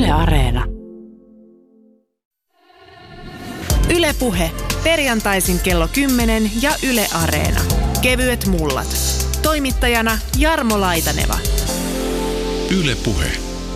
Yle Areena. Yle Puhe. Perjantaisin kello 10 ja Yle Areena. Kevyet mullat. Toimittajana Jarmo Laitaneva. Yle Puhe.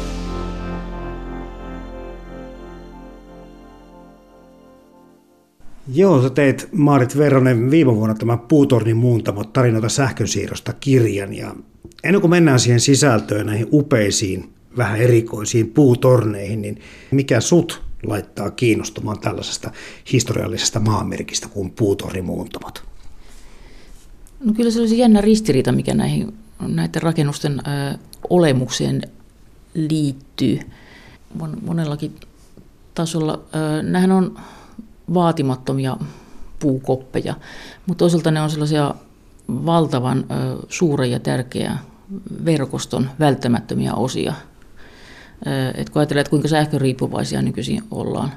Joo, sä teit, Maarit Verronen, viime vuonna tämän Puutornin muuntamot tarinoita sähkönsiirrosta -kirjan. Ja ennen kuin mennään siihen sisältöön, näihin upeisiin, vähän erikoisiin puutorneihin, niin mikä sut laittaa kiinnostumaan tällaisesta historiallisesta maanmerkistä kuin Puutornin muuntamot? No kyllä se olisi jännä ristiriita, mikä näiden rakennusten olemukseen liittyy monellakin tasolla. Nämähän on vaatimattomia puukoppeja, mutta toisaalta ne on sellaisia valtavan suuren ja tärkeä verkoston välttämättömiä osia. Et kun ajatellaan, että kuinka sähköriippuvaisia nykyisin ollaan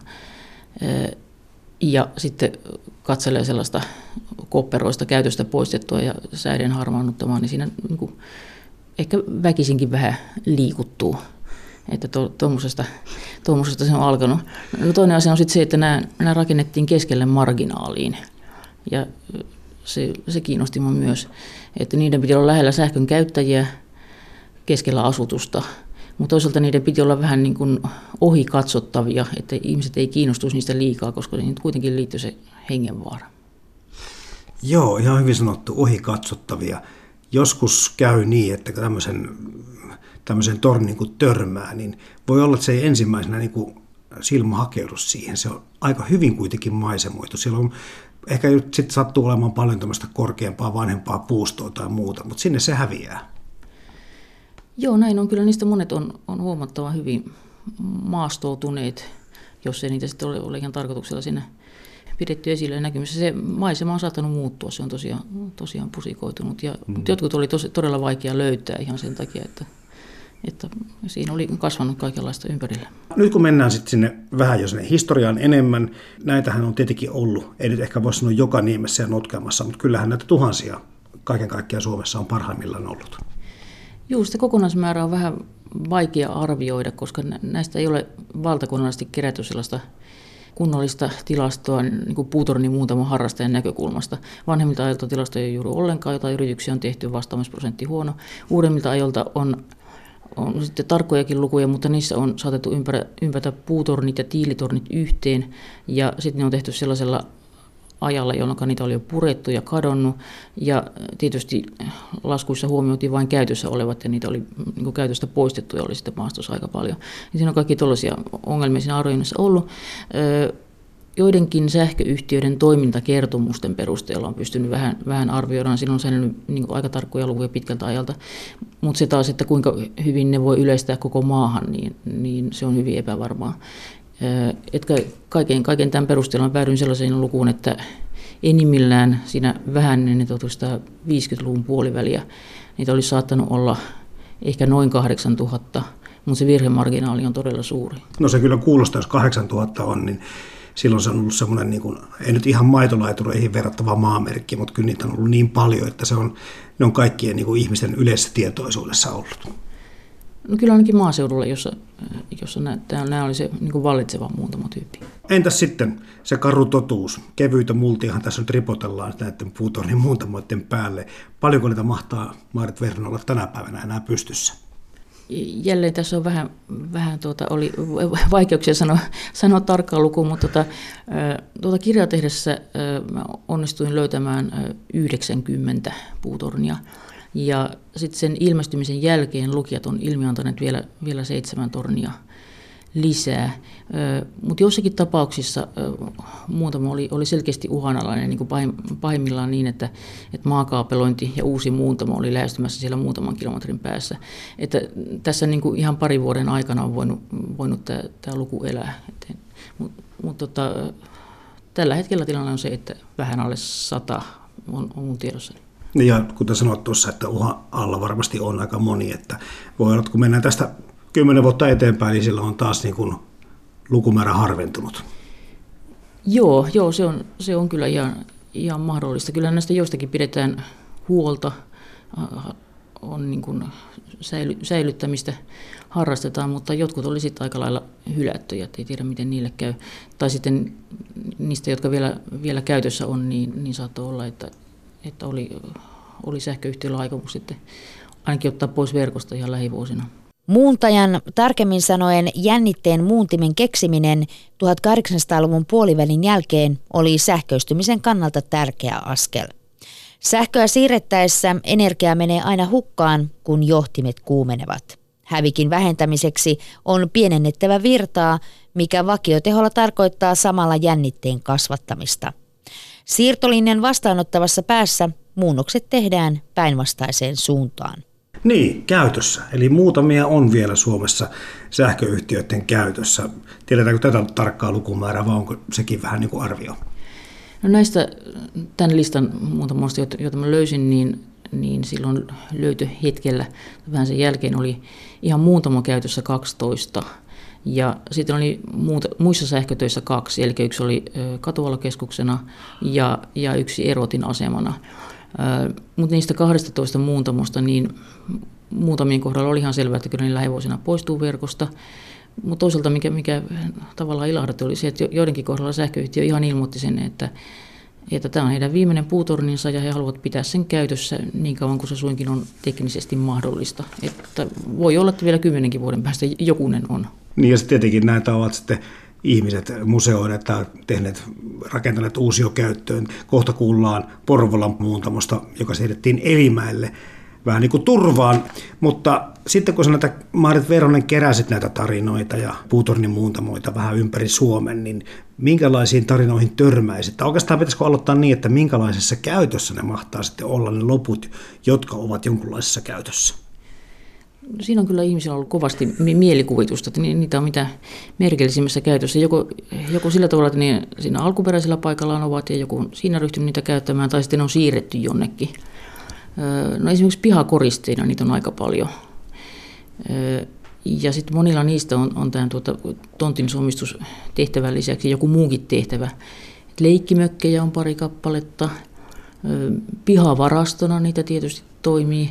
ja sitten katselee sellaista kopperoista käytöstä poistettua ja säiden harmaannuttamaan, niin siinä niin kuin ehkä väkisinkin vähän liikuttuu. Että tuommoisesta se on alkanut. No toinen asia on sitten se, että nämä rakennettiin keskelle marginaaliin. Ja se kiinnosti minua myös, että niiden piti olla lähellä sähkön käyttäjiä keskellä asutusta. Mutta toisaalta niiden piti olla vähän niin kuin ohi katsottavia, että ihmiset ei kiinnostuisi niistä liikaa, koska niihin kuitenkin liittyy se hengenvaara. Joo, ihan hyvin sanottu, ohi katsottavia. Joskus käy niin, että tämmöisen tornin kun törmää, niin voi olla, että se ei ensimmäisenä niin kuin silmä hakeudu siihen. Se on aika hyvin kuitenkin maisemoitu. Siellä on ehkä sitten sattuu olemaan paljon tämmöistä korkeampaa, vanhempaa puustoa tai muuta, mutta sinne se häviää. Joo, näin on. Kyllä niistä monet on huomattavan hyvin maastoutuneet, jos ei niitä sitten ole ihan tarkoituksella siinä pidetty esille ja näkymissä. Se maisema on saattanut muuttua, se on tosiaan pusikoitunut. Mutta jotkut oli todella vaikea löytää ihan sen takia, että siinä oli kasvanut kaikenlaista ympärillä. Nyt kun mennään sitten sinne vähän jo sinne historiaan enemmän, näitähän on tietenkin ollut, ei nyt ehkä voi sanoa joka niemessä ja notkelmassa, mutta kyllähän näitä tuhansia kaiken kaikkiaan Suomessa on parhaimmillaan ollut. Joo, sitä kokonaismäärää on vähän vaikea arvioida, koska näistä ei ole valtakunnallisesti kerätty sellaista kunnollista tilastoa niin kuin Puutornin muuntamon harrastajan näkökulmasta. Vanhemmilta ajoilta tilastoja ei juuri ollenkaan, jotain yrityksiä on tehty, vastaamisprosentti huono. Uudemmilta ajoilta on sitten tarkkojakin lukuja, mutta niissä on saatettu ympätä puutornit ja tiilitornit yhteen, ja sitten ne on tehty sellaisella ajalla, jolloin niitä oli jo purettu ja kadonnut, ja tietysti laskuissa huomioitiin vain käytössä olevat, ja niitä oli niin kuin käytöstä poistettu, ja oli sitten maastossa aika paljon. Ja siinä on kaikki tuollaisia ongelmia siinä arvioinnissa ollut. Joidenkin sähköyhtiöiden toimintakertomusten perusteella on pystynyt vähän arvioidaan. Siinä on säilynyt niin aika tarkkoja lukuja pitkältä ajalta. Mutta se taas, että kuinka hyvin ne voi yleistää koko maahan, niin se on hyvin epävarmaa. Kaiken tämän perusteella päädyin sellaiseen lukuun, että enimmillään siinä vähän ennen 1950-luvun puoliväliä niitä olisi saattanut olla ehkä noin 8000, mutta se virhemarginaali on todella suuri. No se kyllä kuulostaa, jos 8000 on, niin silloin se on ollut semmoinen, niin kuin, ei nyt ihan maitolaitureihin verrattava maamerkki, mutta kyllä niitä on ollut niin paljon, että ne on kaikkien niin kuin ihmisten yleisessä tietoisuudessa ollut. No kyllä ainakin maaseudulla, jossa nämä oli se niin kuin vallitseva muuntamotyyppi. Entäs sitten se karu totuus? Kevyitä multiahan tässä nyt ripotellaan näiden Puutornin muuntamoiden päälle. Paljonko niitä mahtaa, Maarit Verronen, olla tänä päivänä enää pystyssä? Jälleen tässä on vähän oli vaikeuksia sanoa tarkkaa lukua, mutta tuota kirjaa tehdessä mä onnistuin löytämään 90 puutornia. Ja sitten sen ilmestymisen jälkeen lukijat on ilmiantaneet vielä 7 tornia lisää. Mutta jossakin tapauksissa muutama oli selkeästi uhanalainen, niin kuin pahimmillaan niin, että maakaapelointi ja uusi muuntamo oli lähestymässä siellä muutaman kilometrin päässä. Että tässä niin kuin ihan parin vuoden aikana on voinut tämä luku elää. Mutta tällä hetkellä tilanne on se, että vähän alle 100 on mun tiedossani. Ja kuten sanoit tuossa, että uhan alla varmasti on aika moni, että voi olla, että kun mennään tästä 10 vuotta eteenpäin, niin sillä on taas niin kuin lukumäärä harventunut. Joo, se on kyllä ihan mahdollista. Kyllä näistä joistakin pidetään huolta, on niin kuin säilyttämistä harrastetaan, mutta jotkut oli sitten aika lailla hylättyjä, ei tiedä miten niille käy. Tai sitten niistä, jotka vielä käytössä on, niin saattoi olla, että oli sähköyhtiöllä aikomus sitten ainakin ottaa pois verkosta ihan lähivuosina. Muuntajan, tarkemmin sanoen jännitteen muuntimen keksiminen 1800-luvun puolivälin jälkeen oli sähköistymisen kannalta tärkeä askel. Sähköä siirrettäessä energia menee aina hukkaan, kun johtimet kuumenevat. Hävikin vähentämiseksi on pienennettävä virtaa, mikä vakioteholla tarkoittaa samalla jännitteen kasvattamista. Siirtolinjan vastaanottavassa päässä muunnokset tehdään päinvastaiseen suuntaan. Niin, käytössä. Eli muutamia on vielä Suomessa sähköyhtiöiden käytössä. Tiedetäänkö tätä tarkkaa lukumäärää vai onko sekin vähän niin kuin arvio? No näistä tämän listan muutamasta, joita mä löysin, niin silloin löytöhetkellä vähän sen jälkeen oli ihan muutama käytössä 12. Ja sitten oli muissa sähkötöissä 2, eli yksi oli katuvalokeskuksena ja yksi erotin asemana. Mutta niistä 12 muuntamosta, niin muutamien kohdalla oli ihan selvää, että kyllä ne lähivuosina poistuu verkosta. Mutta toisaalta mikä tavallaan ilahdatti oli se, että joidenkin kohdalla sähköyhtiö ihan ilmoitti sen, että tämä on heidän viimeinen puutorninsa ja he haluavat pitää sen käytössä niin kauan kuin se suinkin on teknisesti mahdollista. Että voi olla, että vielä 10 vuoden päästä jokunen on. Niin ja tietenkin näitä ovat sitten ihmiset museoineet tai rakentaneet uusiokäyttöön. Kohta kuullaan Porvolan muuntamosta, joka siirrettiin Elimäelle vähän niin kuin turvaan. Mutta sitten kun sä näitä Maarit Veronen keräsit näitä tarinoita ja puutornin muuntamoita vähän ympäri Suomen, niin minkälaisiin tarinoihin törmäisit? Oikeastaan pitäisikö aloittaa niin, että minkälaisessa käytössä ne mahtaa sitten olla ne loput, jotka ovat jonkunlaisessa käytössä? Siinä on kyllä ihmisillä ollut kovasti mielikuvitusta, että niitä on mitä merkillisimmässä käytössä. Joko sillä tavalla, että ne siinä alkuperäisellä paikallaan ovat ja joku on siinä ryhtynyt niitä käyttämään, tai sitten on siirretty jonnekin. No esimerkiksi pihakoristeina niitä on aika paljon. Ja sitten monilla niistä on tämän tontin somistustehtävän lisäksi joku muukin tehtävä. Leikkimökkejä on pari kappaletta. Pihavarastona niitä tietysti toimii.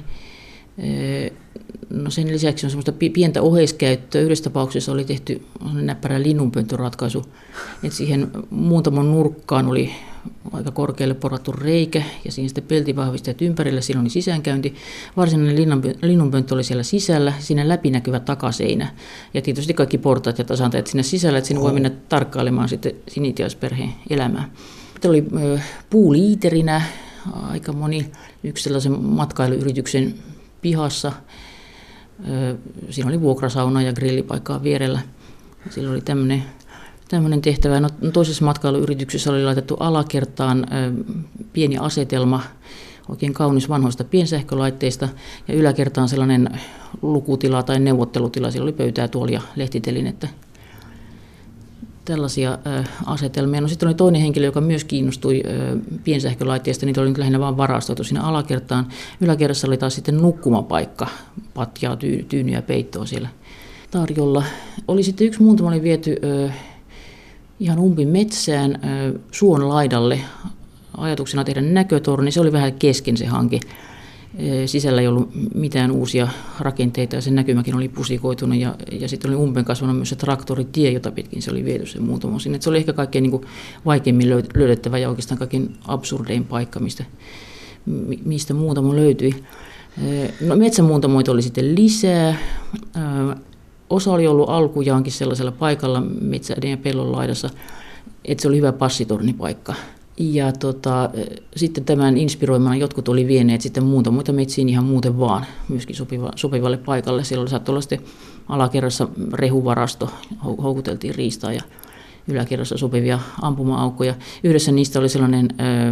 No sen lisäksi on semmoista pientä oheiskäyttöä. Yhdessä tapauksessa oli tehty näppärä linnunpönttöratkaisu, että siihen muutaman nurkkaan oli aika korkealle porattu reikä ja siinä sitten peltivahvistajat ympärillä, siinä oli sisäänkäynti. Varsinainen linnunpönttö oli siellä sisällä, siinä läpinäkyvä takaseinä ja tietysti kaikki portaat ja tasantajat siinä sisällä, että siinä voi mennä tarkkailemaan sitten sinitiaisperheen elämää. Sitten oli puuliiterinä aika moni yksi sellaisen matkailuyrityksen pihassa. Siinä oli vuokrasauna ja grillipaikkaa vierellä. Sillä oli tämmöinen tehtävä. No, toisessa matkailuyrityksessä oli laitettu alakertaan pieni asetelma, oikein kaunis vanhoista piensähkölaitteista, ja yläkertaan sellainen lukutila tai neuvottelutila. Siellä oli pöytää, tuoli ja lehtitelinettä. Tällaisia asetelmia. No sitten oli toinen henkilö, joka myös kiinnostui piensähkölaitteista. Niitä oli nyt lähinnä vain varastoitu sinne alakertaan. Yläkerrassa oli taas sitten nukkumapaikka, patjaa, tyynyä ja peittoa siellä tarjolla. Oli sitten yksi muuntama oli viety ihan umpin metsään suon laidalle ajatuksena tehdä näkötorni. Se oli vähän kesken se hanke. Sisällä ei ollut mitään uusia rakenteita ja sen näkymäkin oli pusikoitunut ja sitten oli umpeen kasvanut myös se traktoritie, jota pitkin se oli viety se muutama sinne. Se oli ehkä kaikkein niin kuin vaikeimmin löydettävä ja oikeastaan kaikkein absurdein paikka, mistä muutama löytyi. No, metsämuuntamoita oli sitten lisää. Osa oli ollut alkujaankin sellaisella paikalla metsäiden ja pellon laidassa, että se oli hyvä passitornipaikka. Ja sitten tämän inspiroimana jotkut oli vieneet sitten muutamoita metsiin ihan muuten vaan, myöskin sopivalle paikalle. Siellä saattoi olla sitten alakerrassa rehuvarasto, houkuteltiin riistaa ja yläkerrassa sopivia ampuma-aukkoja. Yhdessä niistä oli sellainen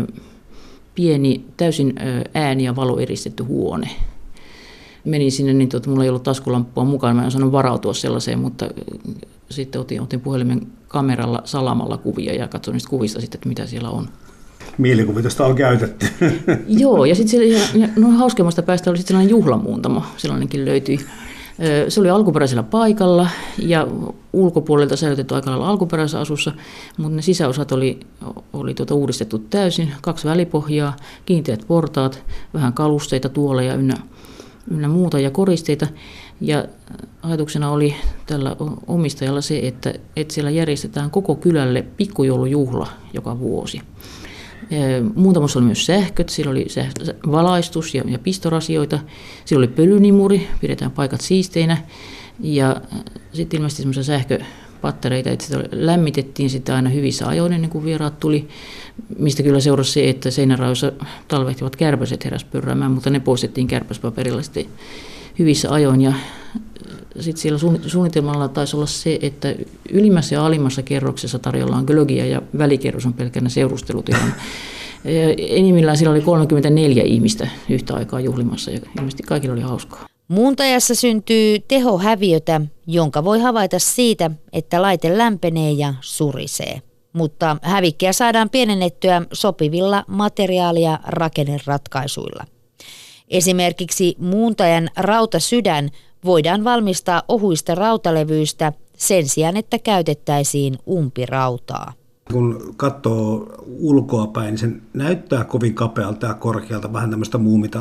pieni, täysin ääni- ja valoeristetty huone. Menin sinne, niin mulla ei ollut taskulamppua mukaan, mä en osannut varautua sellaiseen, mutta sitten otin puhelimen kameralla salamalla kuvia ja katsoin niistä kuvista sitten, että mitä siellä on. Mielikuvitusta on käytetty. Joo, ja sitten hauskemmasta päästä oli sitten sellainen juhlamuuntamo, sellainenkin löytyi. Se oli alkuperäisellä paikalla ja ulkopuolelta säilytetty aika lailla alkuperäisessä asussa, mutta ne sisäosat oli uudistettu täysin, 2 välipohjaa, kiinteät portaat, vähän kalusteita, tuoleja ynnä muuta ja koristeita. Ja ajatuksena oli tällä omistajalla se, että siellä järjestetään koko kylälle pikkujoulujuhla joka vuosi. Muuntamossa oli myös sähköt, siellä oli valaistus ja pistorasioita, siellä oli pölynimuri, pidetään paikat siisteinä ja sitten ilmeisesti semmoisia sähköpattereita, että sitä lämmitettiin sitä aina hyvissä ajoin ennen kuin vieraat tuli, mistä kyllä seurasi se, että seinärajoissa talvehtivat kärpäset heräsi pörräämään, mutta ne poistettiin kärpäspaperilla sitten hyvissä ajoin. Ja sitten siellä suunnitelmalla taisi olla se, että ylimmässä ja alimmassa kerroksessa tarjollaan glögiä ja välikerros on pelkänä seurustelutilan. Enimmillään siellä oli 34 ihmistä yhtä aikaa juhlimassa ja ilmeisesti kaikilla oli hauskaa. Muuntajassa syntyy tehohäviötä, jonka voi havaita siitä, että laite lämpenee ja surisee. Mutta hävikkiä saadaan pienennettyä sopivilla materiaali- ja rakenneratkaisuilla. Esimerkiksi muuntajan rautasydän voidaan valmistaa ohuista rautalevyistä sen sijaan, että käytettäisiin umpirautaa. Kun katsoo ulkoapäin, niin se näyttää kovin kapealta ja korkealta, vähän tämmöistä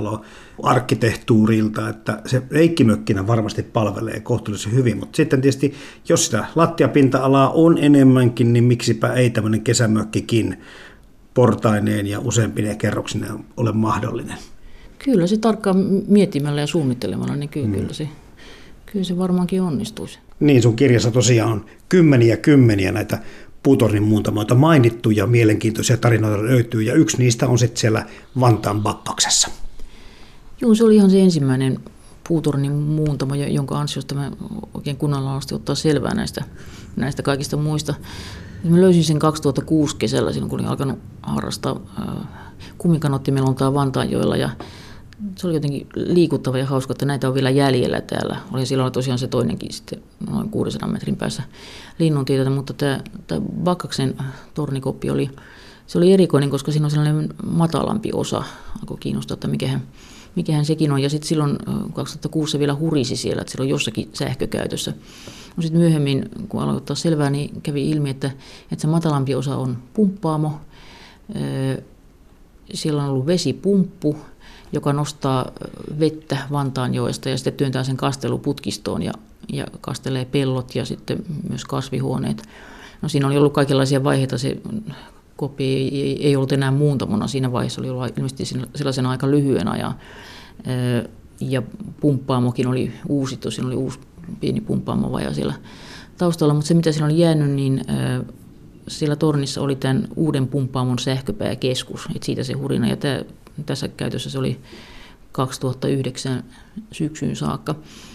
muumitalo-arkkitehtuurilta, että se leikkimökkinä varmasti palvelee kohtuullisen hyvin, mutta sitten tietysti, jos sitä lattiapinta-alaa on enemmänkin, niin miksipä ei tämmöinen kesämökkikin portaineen ja useampine kerroksineen ole mahdollinen. Kyllä se tarkkaan miettimällä ja suunnittelemalla, niin kyllä se varmaankin onnistuisi. Niin, sun kirjassa tosiaan on kymmeniä näitä puutornin muuntamoita mainittu ja mielenkiintoisia tarinoita löytyy, ja yksi niistä on sitten siellä Vantaan Bakkaksessa. Joo, se oli ihan se ensimmäinen puutornin muuntamo, jonka ansiosta mä oikein kunnolla asti ottaa selvää näistä kaikista muista. Mä löysin sen 2006 kesällä, silloin kun olin alkanut harrastaa kumikanottimelontaa Vantaanjoella, ja se oli jotenkin liikuttava ja hauska, että näitä on vielä jäljellä täällä. Oli silloin tosiaan se toinenkin sitten noin 600 metrin päässä Linnuntietä, mutta tämä Bakkaksen tornikoppi oli erikoinen, koska siinä on sellainen matalampi osa. Alkoi kiinnostaa, että mikähän sekin on. Ja sitten silloin 2006 se vielä hurisi siellä, että siellä on jossakin sähkökäytössä. No sitten myöhemmin, kun aloin ottaa selvää, niin kävi ilmi, että se matalampi osa on pumppaamo. Siellä on ollut vesipumppu, joka nostaa vettä Vantaanjoesta ja sitten työntää sen kasteluputkistoon ja kastelee pellot ja sitten myös kasvihuoneet. No siinä oli ollut kaikenlaisia vaiheita, se koppi ei ollut enää muuntamona siinä vaiheessa, oli ollut ilmeisesti sellaisen aika lyhyen ajan. Ja pumppaamokin oli uusittu, siinä oli uusi pieni pumppaamovaja siellä taustalla, mutta se mitä siinä oli jäänyt, niin siellä tornissa oli tämän uuden pumppaamon sähköpääkeskus, että siitä se hurina, ja tässä käytössä se oli 2009 syksyyn saakka.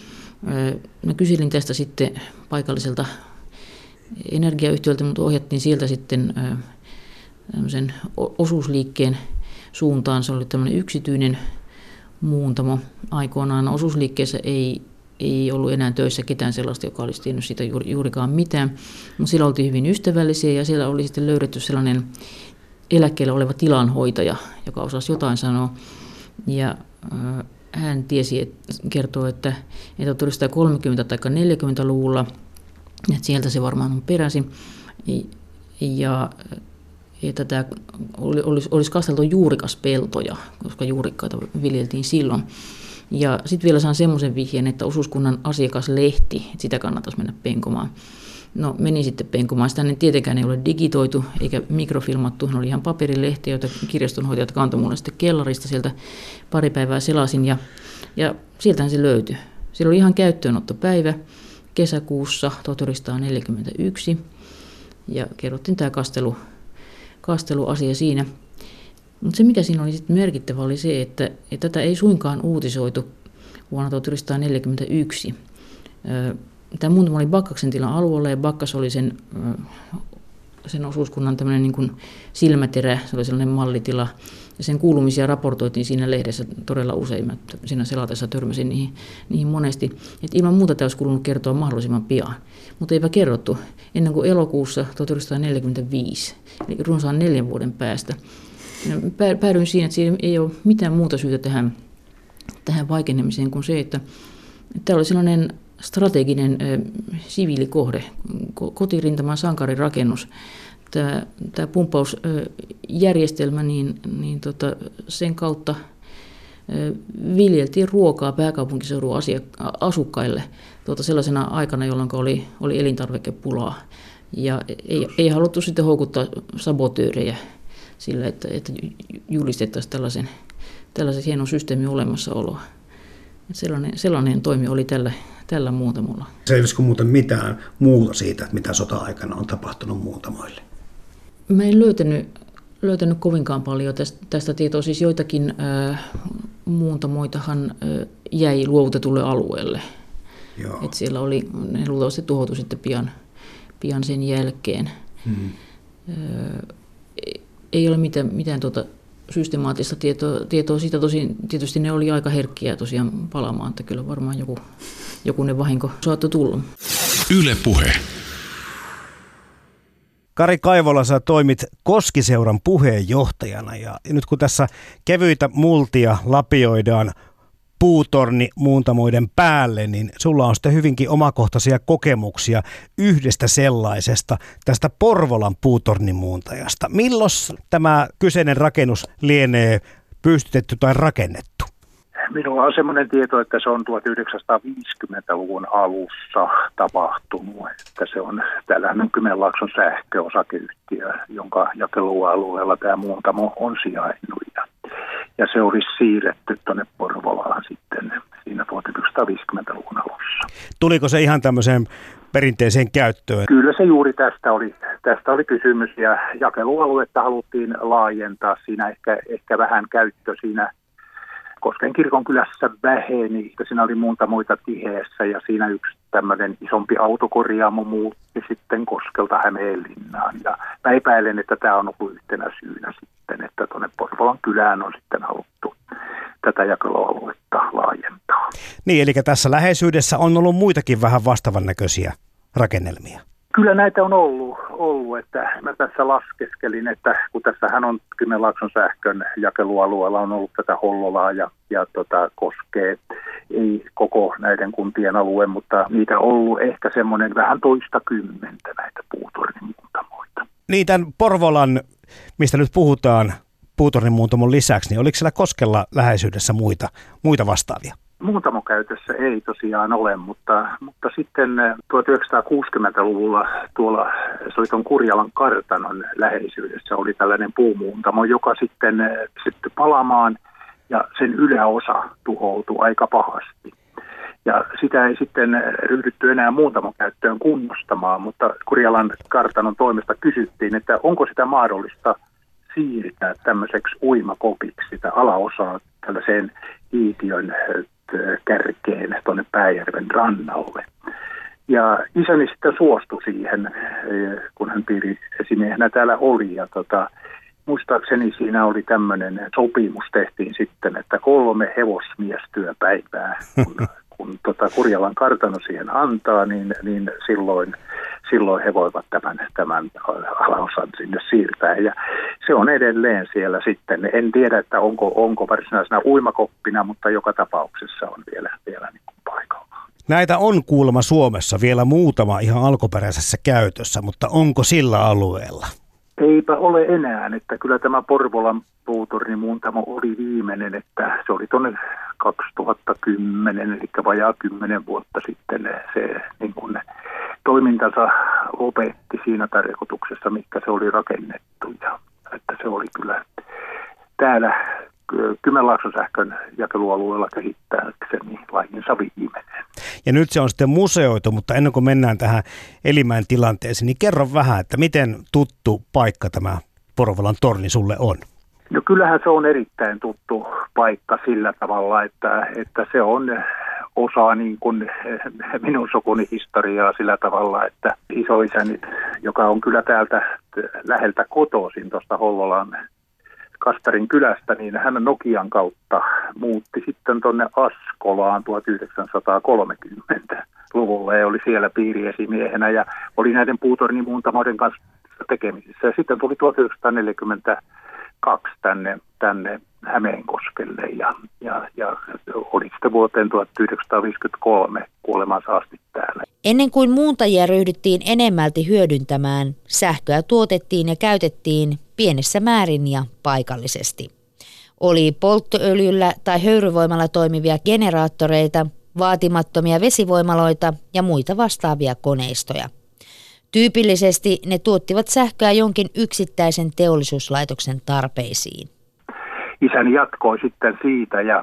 Mä kyselin tästä sitten paikalliselta energiayhtiöltä, mutta ohjattiin sieltä sitten tämmöisen osuusliikkeen suuntaan. Se oli tämmöinen yksityinen muuntamo. Aikoinaan osuusliikkeessä ei ollut enää töissä ketään sellaista, joka olisi tiennyt siitä juurikaan mitään. Mutta siellä oltiin hyvin ystävällisiä ja siellä oli sitten löydetty sellainen eläkkeellä oleva tilanhoitaja, joka osasi jotain sanoa. Ja hän kertoo, että 1930- tai 40-luvulla, että sieltä se varmaan on peräisin. Ja että tämä olisi kasteltu juurikaspeltoja, koska juurikkaita viljeltiin silloin. Ja sitten vielä saan semmoisen vihjeen, että osuuskunnan asiakaslehti, että sitä kannattaisi mennä penkomaan. No menin sitten penkomaan. Sitä tietenkään ei ole digitoitu eikä mikrofilmattu. Ne oli ihan paperilehtiä, joita kirjastonhoitajat kantoi mulle sitten kellarista. Sieltä pari päivää selasin ja sieltähän se löytyi. Siellä oli ihan käyttöönottopäivä kesäkuussa 1941 ja kerrottiin tämä kasteluasia siinä. Mutta se mikä siinä oli sitten merkittävä oli se, että tätä ei suinkaan uutisoitu vuonna 1941. Tämä muuntamo oli Bakkaksen tilan alueella ja Bakkas oli sen osuuskunnan tämmöinen niin kuin silmäterä, se oli sellainen mallitila. Ja sen kuulumisia raportoitiin siinä lehdessä todella usein, että siinä selatessa törmäsin niihin monesti. Että ilman muuta tämä olisi kuulunut kertoa mahdollisimman pian, mutta eipä kerrottu ennen kuin elokuussa 1945, eli runsaan 4 vuoden päästä. Päädyin siinä, että siinä ei ole mitään muuta syytä tähän vaikenemiseen kuin se, että tämä oli sellainen strateginen siviilikohde, kotirintaman sankarirakennus. Tämä pumppausjärjestelmä, niin sen kautta viljeltiin ruokaa pääkaupunkiseudun asukkaille sellaisena aikana, jolloin oli elintarvikepulaa. Ja ei haluttu sitten houkuttaa sabotöörejä sillä, että julistettaisiin tällaisen hienon systeemin olemassaoloa. Sellainen toimi oli tällä muuntamolla. Selvisikö muuten mitään muuta siitä, mitä sota-aikana on tapahtunut muuntamoille? Mä en löytänyt kovinkaan paljon tästä tietoa. Siis joitakin muuntamoitahan jäi luovutetulle alueelle. Et siellä ne luultavasti tuhoutui sitten pian sen jälkeen. Ei ole mitään systemaattista tietoa siitä. Tosin tietysti ne oli aika herkkiä tosiaan palaamaan, että kyllä varmaan jokunen vahinko saattoi tulla. Yle Puhe. Kari Kaivola, sä toimit Koskiseuran puheenjohtajana ja nyt kun tässä kevyitä multia lapioidaan puutornimuuntamoiden päälle, niin sulla on sitten hyvinkin omakohtaisia kokemuksia yhdestä sellaisesta, tästä Porvolan puutornimuuntajasta. Milloin tämä kyseinen rakennus lienee pystytetty tai rakennettu? Minulla on semmoinen tieto, että se on 1950-luvun alussa tapahtunut. Että se on, täällähän on Kymenlaakson sähköosakeyhtiö, jonka jakelualueella tämä muuntamo on sijainnut. Ja se olisi siirretty tuonne Porvolaan sitten siinä 1950-luvun alussa. Tuliko se ihan tämmöiseen perinteiseen käyttöön? Kyllä se juuri tästä oli kysymys ja jakelualuetta haluttiin laajentaa. Siinä ehkä vähän käyttö siinä Kosken kirkonkylässä väheni, siinä oli muuntamoita tiheessä ja siinä yksi tämmöinen isompi autokorjaamo muutti sitten Koskelta Hämeenlinnaan. Ja mä epäilen, että tämä on ollut yhtenä syynä sitten, että tuonne Porvolan kylään on sitten haluttu tätä jakelualuetta laajentaa. Niin, eli tässä läheisyydessä on ollut muitakin vähän vastaavan näköisiä rakennelmia. Kyllä näitä on ollut, että mä tässä laskeskelin, että kun tässähän on Kymenlaakson sähkön jakelualueella on ollut tätä Hollolaa ja Koskee, ei koko näiden kuntien alue, mutta niitä on ollut ehkä semmoinen vähän 20 näitä puutornimuuntamoita. Niin, tämän Porvolan, mistä nyt puhutaan puutornimuuntamon lisäksi, niin oliko siellä Koskella läheisyydessä muita vastaavia? Muuntamokäytössä ei tosiaan ole, mutta sitten 1960-luvulla tuolla, se oli tuon Kurjalan kartanon läheisyydessä, oli tällainen puumuuntamo, joka sitten palamaan ja sen yläosa tuhoutui aika pahasti. Ja sitä ei sitten ryhdytty enää muuntamokäyttöön kunnostamaan, mutta Kurjalan kartanon toimesta kysyttiin, että onko sitä mahdollista siirtää tämmöiseksi uimakopiksi sitä alaosaa tällaiseen Iitiön kärkeen tuonne Pääjärven rannalle. Ja isäni sitten suostui siihen, kun hän piiriesimiehenä täällä oli. Ja muistaakseni siinä oli tämmöinen sopimus tehtiin sitten, että 3 hevosmiestyöpäivää, kun Kurjalan kartano siihen antaa, niin silloin he voivat tämän alaosan sinne siirtää. Ja se on edelleen siellä sitten. En tiedä, että onko varsinaisena uimakoppina, mutta joka tapauksessa on vielä niin kuin paikalla. Näitä on kuulemma Suomessa vielä muutama ihan alkuperäisessä käytössä, mutta onko sillä alueella? Eipä ole enää, että kyllä tämä Porvolan puutornimuuntamo oli viimeinen, että se oli tuonne 2010, eli vajaa 10 vuotta sitten se niin kuin toimintansa lopetti siinä tarkoituksessa, mikä se oli rakennettu. Ja että se oli kyllä täällä Kymenlaakson sähkön jakelualueella kehittääkseni lajinsa viimeinen. Ja nyt se on sitten museoitu, mutta ennen kuin mennään tähän Elimäen tilanteeseen, niin kerro vähän, että miten tuttu paikka tämä Porvolan torni sulle on? No kyllähän se on erittäin tuttu paikka sillä tavalla, että se on osa niin kuin minun sukuni historiaa sillä tavalla, että isoisäni, joka on kyllä täältä läheltä kotoisin tuosta Hollolan Kastarin kylästä, niin hän Nokian kautta muutti sitten tuonne Askolaan 1930-luvulla ja oli siellä piiriesimiehenä ja oli näiden puutornimuuntamoiden kanssa tekemisissä. Ja sitten tuli 1942 tänne Hämeenkoskelle ja oli sitten vuoteen 1953 kuolemansa asti täällä. Ennen kuin muuntajia ryhdyttiin enemmälti hyödyntämään, sähköä tuotettiin ja käytettiin pienessä määrin ja paikallisesti. Oli polttoöljyllä tai höyryvoimalla toimivia generaattoreita, vaatimattomia vesivoimaloita ja muita vastaavia koneistoja. Tyypillisesti ne tuottivat sähköä jonkin yksittäisen teollisuuslaitoksen tarpeisiin. Isäni jatkoi sitten siitä ja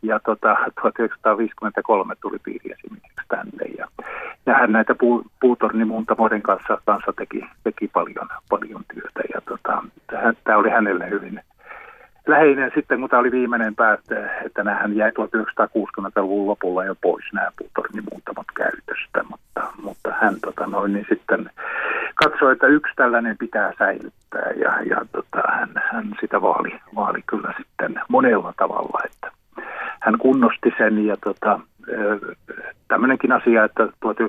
1953 tuli piiriesimiseksi tänne ja hän näitä puutornimuuntamoiden kanssa teki paljon työtä ja tämä oli hänelle hyvin läheinen sitten, kun tämä oli viimeinen päättö, että hän jäi 1960-luvun lopulla jo pois nämä puutornimuuntamot käytöstä, mutta hän niin sitten katsoi, että yksi tällainen pitää säilyttää ja hän sitä vaali kyllä sitten monella tavalla, että hän kunnosti sen ja tämmöinenkin asia, että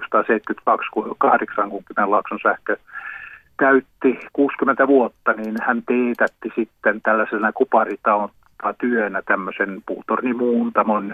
1978, kun Kymenlaakson sähkö käytti 60 vuotta, niin hän teetätti sitten tällaisena työnä tämmöisen puutornimuuntamon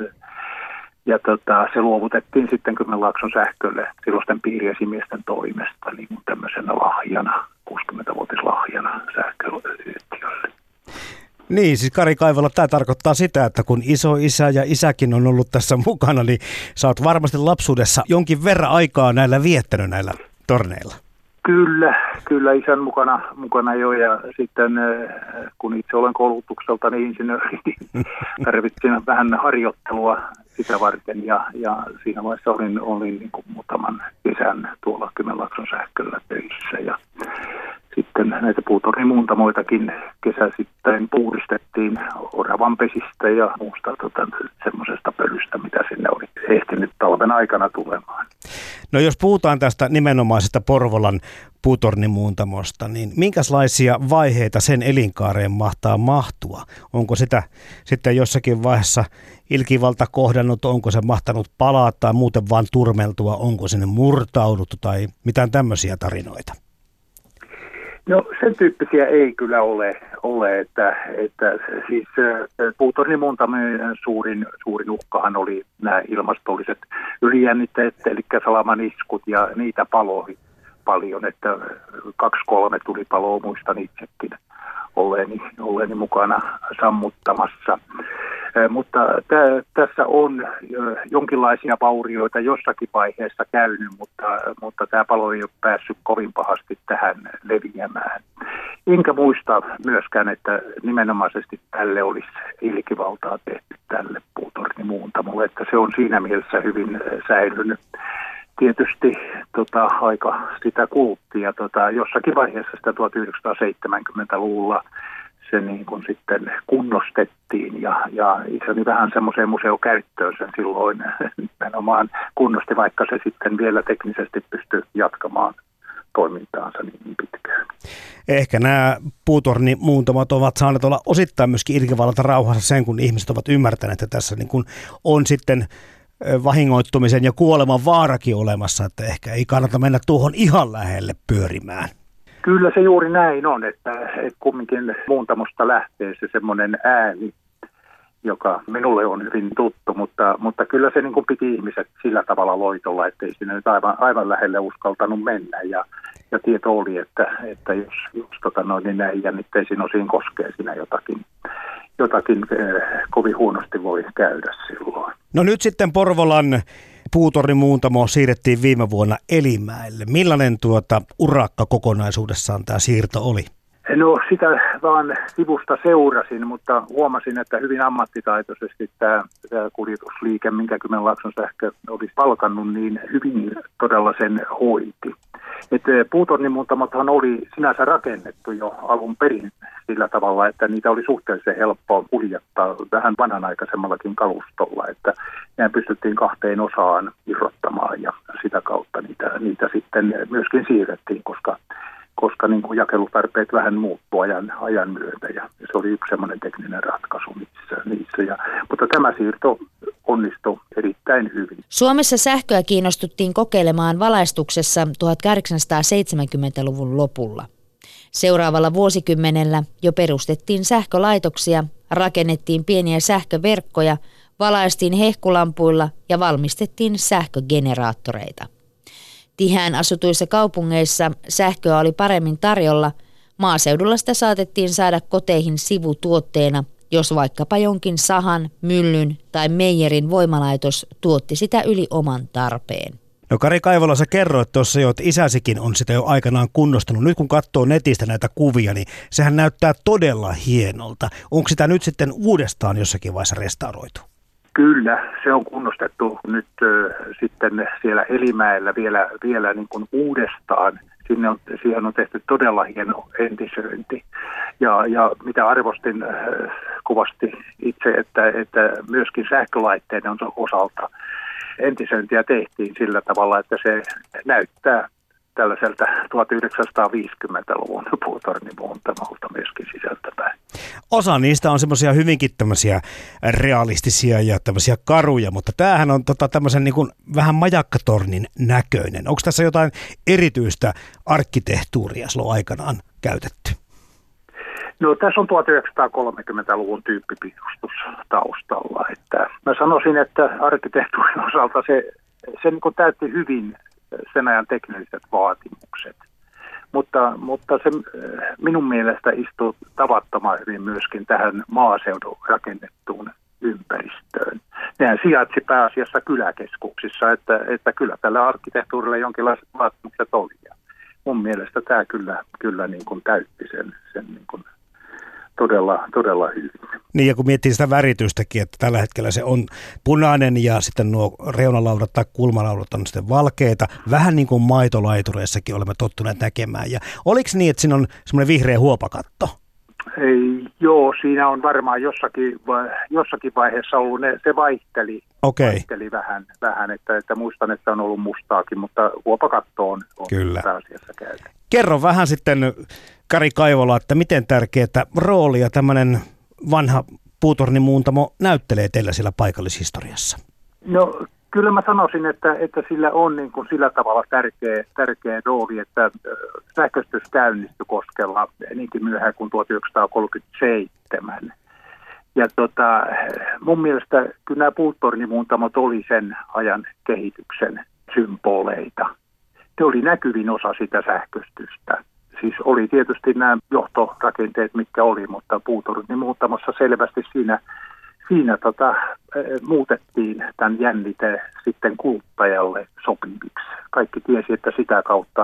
ja se luovutettiin sitten Kymenlaakson sähkölle silloisten piiriesimiesten toimesta niin kuin tämmöisenä lahjana, 60-vuotislahjana sähköyhtiölle. Niin, siis Kari Kaivola, tämä tarkoittaa sitä, että kun isoisä ja isäkin on ollut tässä mukana, niin sä oot varmasti lapsuudessa jonkin verran aikaa näillä viettänyt näillä torneilla. Kyllä isän mukana jo ja sitten kun itse olen koulutukseltani insinööri, niin tarvitsin vähän harjoittelua sitä varten ja siinä vaiheessa olin niin kuin muutaman kesän tuolla Kymenlaakson sähköllä töissä ja sitten näitä puutornimuuntamoitakin kesäsittäin puhdistettiin oravanpesistä ja muusta semmoisesta pölystä, mitä sinne oli ehtinyt talven aikana tulemaan. No jos puhutaan tästä nimenomaisesta Porvolan puutornimuuntamosta, niin minkälaisia vaiheita sen elinkaareen mahtua? Onko sitä sitten jossakin vaiheessa ilkivalta kohdannut, onko se mahtanut palaa tai muuten vaan turmeltua, onko sinne murtauduttu tai mitään tämmöisiä tarinoita? No sen tyyppisiä ei kyllä ole että siis puutornimuuntamien suurin uhkahan oli nämä ilmastolliset ylijännitteet, eli salamaniskut ja niitä paloi paljon, että 2-3 tulipaloa muistan itsekin olleeni mukana sammuttamassa. Mutta tässä on jonkinlaisia vaurioita jossakin vaiheessa käynyt, mutta tämä palo ei ole päässyt kovin pahasti tähän leviämään. Enkä muista myöskään, että nimenomaisesti tälle olisi ilkivaltaa tehty tälle puutornimuuntamolle, että se on siinä mielessä hyvin säilynyt. Tietysti aika sitä kulutti ja jossakin vaiheessa sitä 1970-luvulla se niin kuin sitten kunnostettiin ja isäni vähän semmoiseen museokäyttöön sen silloin nimenomaan kunnosti, vaikka se sitten vielä teknisesti pystyi jatkamaan toimintaansa niin pitkään. Ehkä nämä puutornimuuntamat ovat saaneet olla osittain myöskin ilkivallata rauhassa sen, kun ihmiset ovat ymmärtäneet, että tässä niin kuin on sitten vahingoittumisen ja kuoleman vaarakin olemassa, että ehkä ei kannata mennä tuohon ihan lähelle pyörimään. Kyllä se juuri näin on, että kumminkin muuntamosta lähtee se semmoinen ääni, joka minulle on hyvin tuttu, mutta kyllä se niin kuin piti ihmiset sillä tavalla loitolla, ettei sinne nyt aivan lähelle uskaltanut mennä. Ja tieto oli, että jos niin näin jännitteisiin osiin koskee siinä jotakin kovin huonosti voi käydä silloin. No nyt sitten Porvolan puutornimuuntamo siirrettiin viime vuonna Elimäelle. Millainen urakka kokonaisuudessaan tämä siirto oli? No sitä vaan sivusta seurasin, mutta huomasin, että hyvin ammattitaitoisesti tämä kuljetusliike, minkä Kymenlaakson sähkö olisi palkannut, niin hyvin todella sen hoiti. Puutornimuuntamothan oli sinänsä rakennettu jo alun perin sillä tavalla, että niitä oli suhteellisen helppoa kuljettaa vähän vanhanaikaisemmallakin kalustolla, että ne pystyttiin 2 osaan irrottamaan ja sitä kautta niitä sitten myöskin siirrettiin, koska niin kuin jakelutarpeet vähän muuttuu ajan myötä ja se oli yksi semmoinen tekninen ratkaisu niissä. Mutta tämä siirto onnistui erittäin hyvin. Suomessa sähköä kiinnostuttiin kokeilemaan valaistuksessa 1870-luvun lopulla. Seuraavalla vuosikymmenellä jo perustettiin sähkölaitoksia, rakennettiin pieniä sähköverkkoja, valaistiin hehkulampuilla ja valmistettiin sähkögeneraattoreita. Tiheään asutuissa kaupungeissa sähköä oli paremmin tarjolla, maaseudulla sitä saatettiin saada koteihin sivutuotteena jos vaikkapa jonkin sahan, myllyn tai meijerin voimalaitos tuotti sitä yli oman tarpeen. No Kari Kaivola, sä kerroit tuossa jo, että isäsikin on sitä jo aikanaan kunnostanut. Nyt kun katsoo netistä näitä kuvia, niin sehän näyttää todella hienolta. Onko sitä nyt sitten uudestaan jossakin vaiheessa restauroitu? Kyllä, se on kunnostettu nyt sitten siellä Elimäellä vielä niin kuin uudestaan. Siihen on tehty todella hieno entisöinti. Ja mitä arvostin kovasti itse, että myöskin sähkölaitteiden osalta entisöintiä tehtiin sillä tavalla, että se näyttää tällaiselta 1950-luvun puutornimuuntamolta myöskin sisältäpäin. Osa niistä on semmoisia hyvinkin tämmöisiä realistisia ja tämmöisiä karuja, mutta tämähän on tämmöisen niin kuin vähän majakkatornin näköinen. Onko tässä jotain erityistä arkkitehtuuria silloin aikanaan käytetty? No tässä on 1930-luvun tyyppipiirustus taustalla. Että mä sanoisin, että arkkitehtuurin osalta se niin kuin täytti hyvin sen ajan tekniset vaatimukset. Mutta se minun mielestä istuu tavattoman hyvin myöskin tähän maaseudun rakennettuun ympäristöön. Nehän sijaitsi pääasiassa kyläkeskuksissa, että kyllä tällä arkkitehtuurilla jonkinlaiset vaatimukset oli. Ja mun mielestä tämä kyllä niin kuin täytti sen niin kuin todella hyvin. Niin, ja kun miettii sitä väritystäkin, että tällä hetkellä se on punainen ja sitten nuo reunalaudat tai kulmalaudat on sitten valkeita, vähän niin kuin maitolaitureissakin olemme tottuneet näkemään. Ja oliko niin, että siinä on semmoinen vihreä huopakatto? Joo, siinä on varmaan jossakin vaiheessa ollut, se vaihteli vähän että muistan, että on ollut mustaakin, mutta huopakatto on pääasiassa käytetty. Kerro vähän sitten, Kari Kaivola, että miten tärkeää roolia tämmöinen vanha puutornimuuntamo näyttelee teillä siellä paikallishistoriassa? No kyllä mä sanoisin, että sillä on niin kuin sillä tavalla tärkeä rooli, että sähköistys käynnistyi Koskella niinkin myöhään kuin 1937. Ja mun mielestä kyllä nämä puutornimuuntamot oli sen ajan kehityksen symboleita. Ne oli näkyvin osa sitä sähköistystä. Siis oli tietysti nämä johtorakenteet, mitkä oli, mutta puutornimuuntamossa selvästi siinä muutettiin tämän jännite sitten kuluttajalle sopiviksi. Kaikki tiesi, että sitä kautta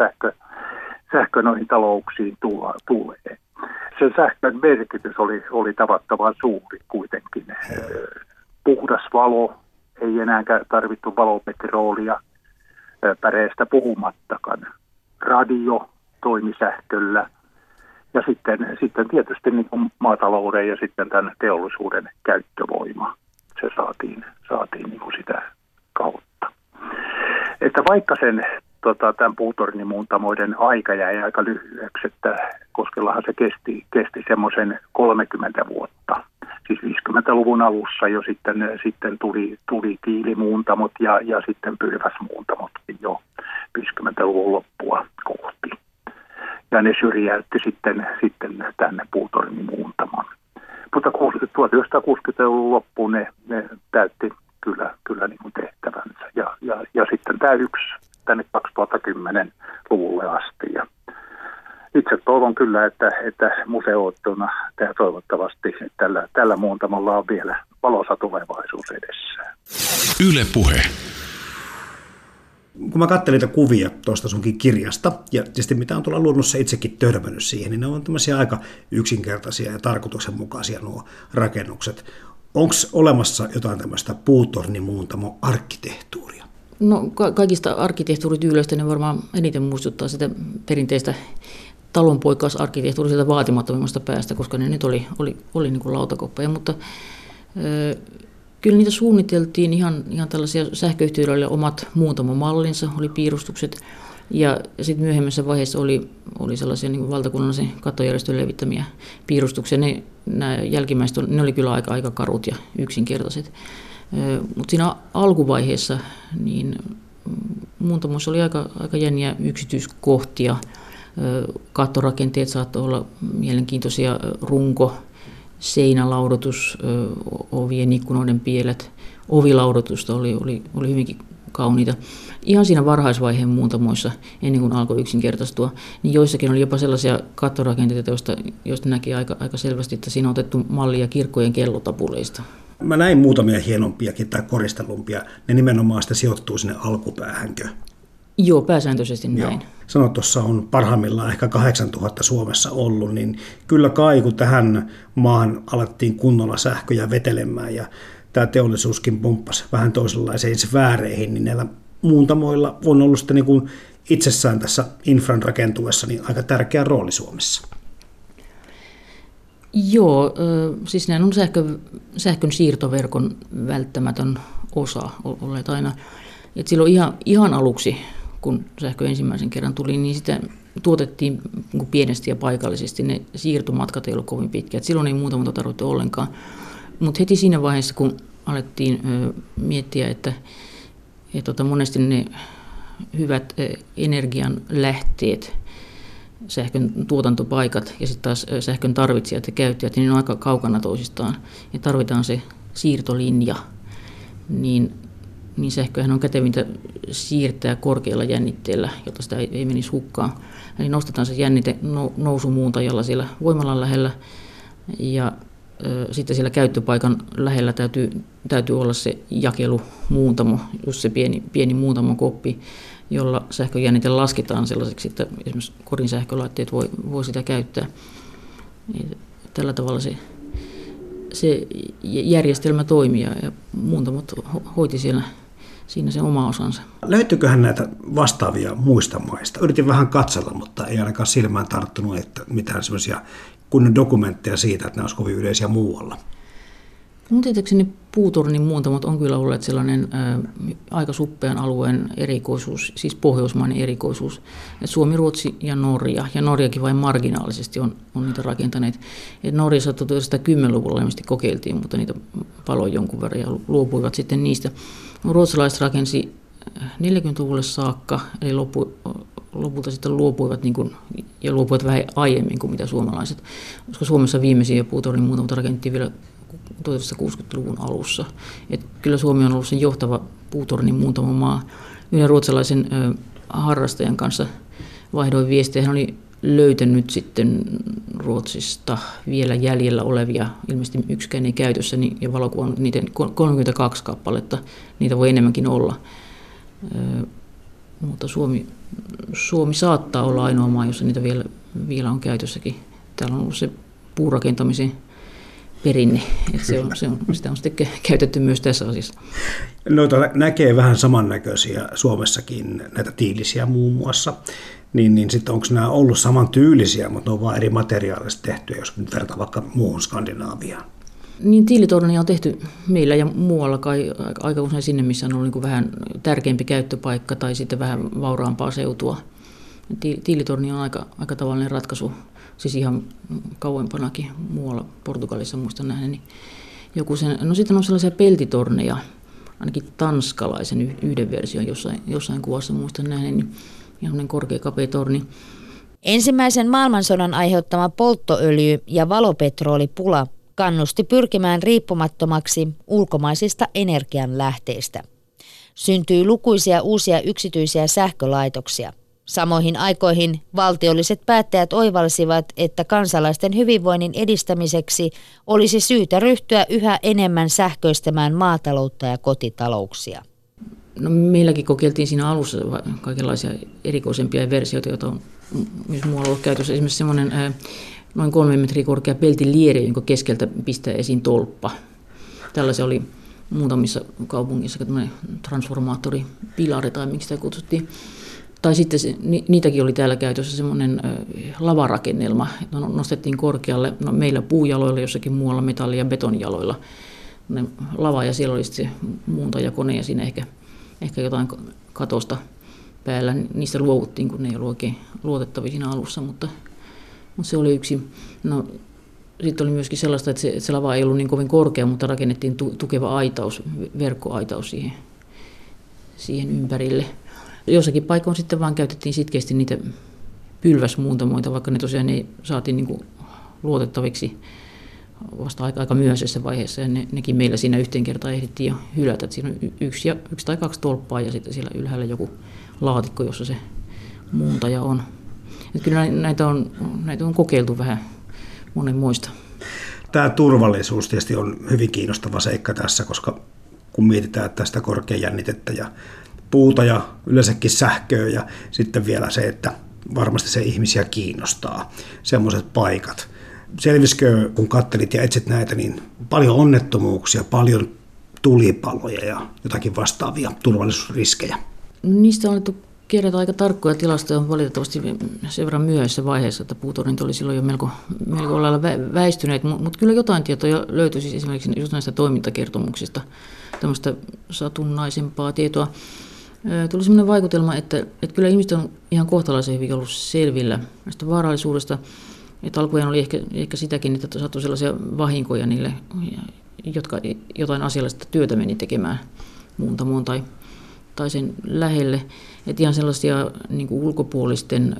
sähkö noihin talouksiin tulee. Sen sähkön merkitys oli tavattoman suuri kuitenkin. Puhdas valo, ei enää tarvittu valometroolia päreestä puhumattakaan. Radio toimi sähköllä. Ja sitten tietysti niin kuin maatalouden ja sitten tämän teollisuuden käyttövoima, se saatiin niin kuin sitä kautta. Että vaikka tämän puutornimuuntamoiden aika jäi aika lyhyeksi, että Koskellahan se kesti semmoisen 30 vuotta. Siis 50-luvun alussa jo sitten tuli tiilimuuntamot ja sitten pylväsmuuntamotkin jo 50-luvun loppua kohti. Ja ne syrjäytti sitten tänne puutornimuuntamon. Mutta 1960-luvun loppuun ne täytti kyllä niin kuin tehtävänsä. Ja sitten tämä yksi tänne 2010-luvulle asti. Ja itse toivon kyllä, että museoottuna tämä toivottavasti tällä muuntamolla on vielä valoisa tulevaisuus edessään. Yle Puhe. Kun mä katselin niitä kuvia tuosta sunkin kirjasta, ja tietysti mitä on tuolla luonnossa itsekin törmännyt siihen, niin ne on tämmöisiä aika yksinkertaisia ja tarkoituksenmukaisia nuo rakennukset. Onko olemassa jotain tämmöistä puutornimuuntamo-arkkitehtuuria? No kaikista arkkitehtuurityyleistä ne varmaan eniten muistuttaa sitä perinteistä talonpoikaisarkkitehtuuria sieltä vaatimattomimmasta päästä, koska ne nyt oli niin kuin lautakoppeja, mutta kyllä niitä suunniteltiin ihan tällaisia sähköyhtiöille omat muuntamomallinsa, oli piirustukset ja sitten myöhemmässä vaiheessa oli sellaisia niin kuin valtakunnallisen kattojärjestön levittämiä piirustuksia. Nämä jälkimmäiset ne oli kyllä aika karut ja yksinkertaiset. Mutta siinä alkuvaiheessa niin muuntamoissa oli aika jänniä yksityiskohtia. Kattorakenteet saattoi olla mielenkiintoisia, runko, seinälaudoitus, ovien ikkunoiden pielet, ovilaudotusta oli hyvinkin kauniita. Ihan siinä varhaisvaiheen muuntamoissa, ennen kuin alkoi yksinkertaistua, niin joissakin oli jopa sellaisia kattorakenteita, joista näki aika selvästi, että siinä on otettu mallia kirkkojen kellotapuleista. Mä näin muutamia hienompiakin tai koristelumpia. Ne nimenomaan sitä sijoittuu sinne alkupäähänkö? Joo, pääsääntöisesti näin. Joo. Sanoit, tuossa on parhaimmillaan ehkä 8000 Suomessa ollut, niin kyllä kai kun tähän maahan alettiin kunnolla sähköjä vetelemään ja tämä teollisuuskin pomppasi vähän toisenlaisiin sfääreihin, niin näillä muuntamoilla on ollut sitten niin kuin itsessään tässä infran rakentuessa niin aika tärkeä rooli Suomessa. Joo, siis nämä on sähkön siirtoverkon välttämätön osa olleet aina. Et silloin ihan aluksi, kun sähkö ensimmäisen kerran tuli, niin sitä tuotettiin pienesti ja paikallisesti. Ne siirtomatkat ei ollut kovin pitkiä. Silloin ei muuta tarvittu ollenkaan. Mutta heti siinä vaiheessa, kun alettiin miettiä, että monesti ne hyvät energian lähteet, sähkön tuotantopaikat ja sitten taas sähkön tarvitsijat ja käyttäjät, niin ne on aika kaukana toisistaan. Ja tarvitaan se siirtolinja, niin sähköhän on kätevintä siirtää korkealla jännitteellä, jotta sitä ei menisi hukkaan. Eli nostetaan se jännite nousumuuntajalla siellä voimalan lähellä ja sitten siellä käyttöpaikan lähellä täytyy olla se jakelumuuntamo, just se pieni muuntamo-koppi, jolla sähköjännite lasketaan sellaiseksi, että esimerkiksi kodin sähkölaitteet voi sitä käyttää. Tällä tavalla se järjestelmä toimii ja muuntamot hoiti siinä se oma osansa. Löytyyköhän näitä vastaavia muista maista? Yritin vähän katsella, mutta ei ainakaan silmään tarttunut, että mitään sellaisia kunnon dokumentteja siitä, että nämä olisi kovin yleisiä muualla. Mun tietääkseni puutornin muuntamot on kyllä olleet sellainen aika suppean alueen erikoisuus, siis pohjoismainen erikoisuus. Et Suomi, Ruotsi ja Norja, ja Norjakin vain marginaalisesti on niitä rakentaneet. Et Norjassa 1910-luvulla ilmeisesti kokeiltiin, mutta niitä paloi jonkun verran ja luopuivat sitten niistä. Ruotsalaiset rakensi 40-luvulle saakka, eli lopulta sitten luopuivat, ja luopuivat vähän aiemmin kuin mitä suomalaiset, koska Suomessa viimeisiä puutornin muuntamot rakennettiin vielä 1960-luvun alussa. Et kyllä Suomi on ollut sen johtava puutornin muuntama maa. Yhden ruotsalaisen harrastajan kanssa vaihdoin viestejä. Hän oli löytänyt sitten Ruotsista vielä jäljellä olevia, ilmeisesti yksikään ei käytössä, ja valokuvannut niitä 32 kappaletta. Niitä voi enemmänkin olla. Mutta Suomi saattaa olla ainoa maa, jossa niitä vielä on käytössäkin. Täällä on ollut se puurakentamisen perinne, että sitä on sitten käytetty myös tässä asiassa. Noita näkee vähän samannäköisiä Suomessakin, näitä tiilisiä muun muassa, niin sitten onko nämä ollut samantyylisiä, mutta ne on vain eri materiaalista tehtyä, jos nyt vertaa vaikka muuhun Skandinaaviaan? Niin tiilitornia on tehty meillä ja muualla kai aika usein sinne, missä on ollut niin vähän tärkeämpi käyttöpaikka tai sitten vähän vauraampaa seutua. Tiilitorni on aika tavallinen ratkaisu. Siis ihan kauempanakin muualla Portugalissa muistan nähneeni joku sen. No sitten on sellaisia peltitorneja, ainakin tanskalaisen yhden version jossain kuvassa muistan nähneeni, ihan korkea kapea torni. Ensimmäisen maailmansodan aiheuttama polttoöljy- ja valopetroolipula kannusti pyrkimään riippumattomaksi ulkomaisista energianlähteistä. Syntyi lukuisia uusia yksityisiä sähkölaitoksia. Samoihin aikoihin valtiolliset päättäjät oivalsivat, että kansalaisten hyvinvoinnin edistämiseksi olisi syytä ryhtyä yhä enemmän sähköistämään maataloutta ja kotitalouksia. No, meilläkin kokeiltiin siinä alussa kaikenlaisia erikoisempia versioita, joita on myös muualla ollut käytössä. Esimerkiksi semmoinen noin 3 metriä korkea peltilieri, jonka keskeltä pistää esiin tolppa. Tällaisia oli muutamissa kaupungeissa, transformaattoripilari tai miksi sitä kutsuttiin. Tai sitten niitäkin oli täällä käytössä semmoinen lavarakennelma, että nostettiin korkealle, no meillä puujaloilla, jossakin muualla metalli- ja betonijaloilla lava, ja siellä oli sitten se muuntajakone ja siinä ehkä jotain katosta päällä. Niistä luovuttiin, kun ne ei ollut oikein luotettavia siinä alussa, mutta se oli yksi. No, sitten oli myöskin sellaista, että se lava ei ollut niin kovin korkea, mutta rakennettiin tukeva aitaus, verkkoaitaus siihen ympärille. Jossakin paikoin sitten vaan käytettiin sitkeästi niitä pylväsmuuntamoita, vaikka ne tosiaan ei saatiin niin kuin luotettaviksi vasta aika myöhäisessä vaiheessa, ja nekin meillä siinä yhteen kertaan ehdittiin jo hylätä. Että siinä on yksi tai kaksi tolppaa ja sitten siellä ylhäällä joku laatikko, jossa se muuntaja on. Että kyllä näitä on kokeiltu vähän monenmoista. Tämä turvallisuus tietysti on hyvin kiinnostava seikka tässä, koska kun mietitään tästä korkeajännitettä ja puuta ja yleensäkin sähköä ja sitten vielä se, että varmasti se ihmisiä kiinnostaa, semmoiset paikat. Selvisikö, kun katselit ja etsit näitä, niin paljon onnettomuuksia, paljon tulipaloja ja jotakin vastaavia turvallisuusriskejä? Niistä on alettu kerätä aika tarkkoja tilastoja, on valitettavasti sen verran myöhäisessä vaiheessa, että puutornit oli silloin jo melko lailla väistyneet, mutta kyllä jotain tietoja löytyi siis esimerkiksi just näistä toimintakertomuksista, tämmöistä satunnaisempaa tietoa. Tuli sellainen vaikutelma, että kyllä ihmiset on ihan kohtalaisen hyvin ollut selvillä näistä vaarallisuudesta. Että alkujaan oli ehkä sitäkin, että sattui sellaisia vahinkoja niille, jotka jotain asiallista työtä meni tekemään muuntamoon tai sen lähelle. Että ihan sellaisia niin kuin ulkopuolisten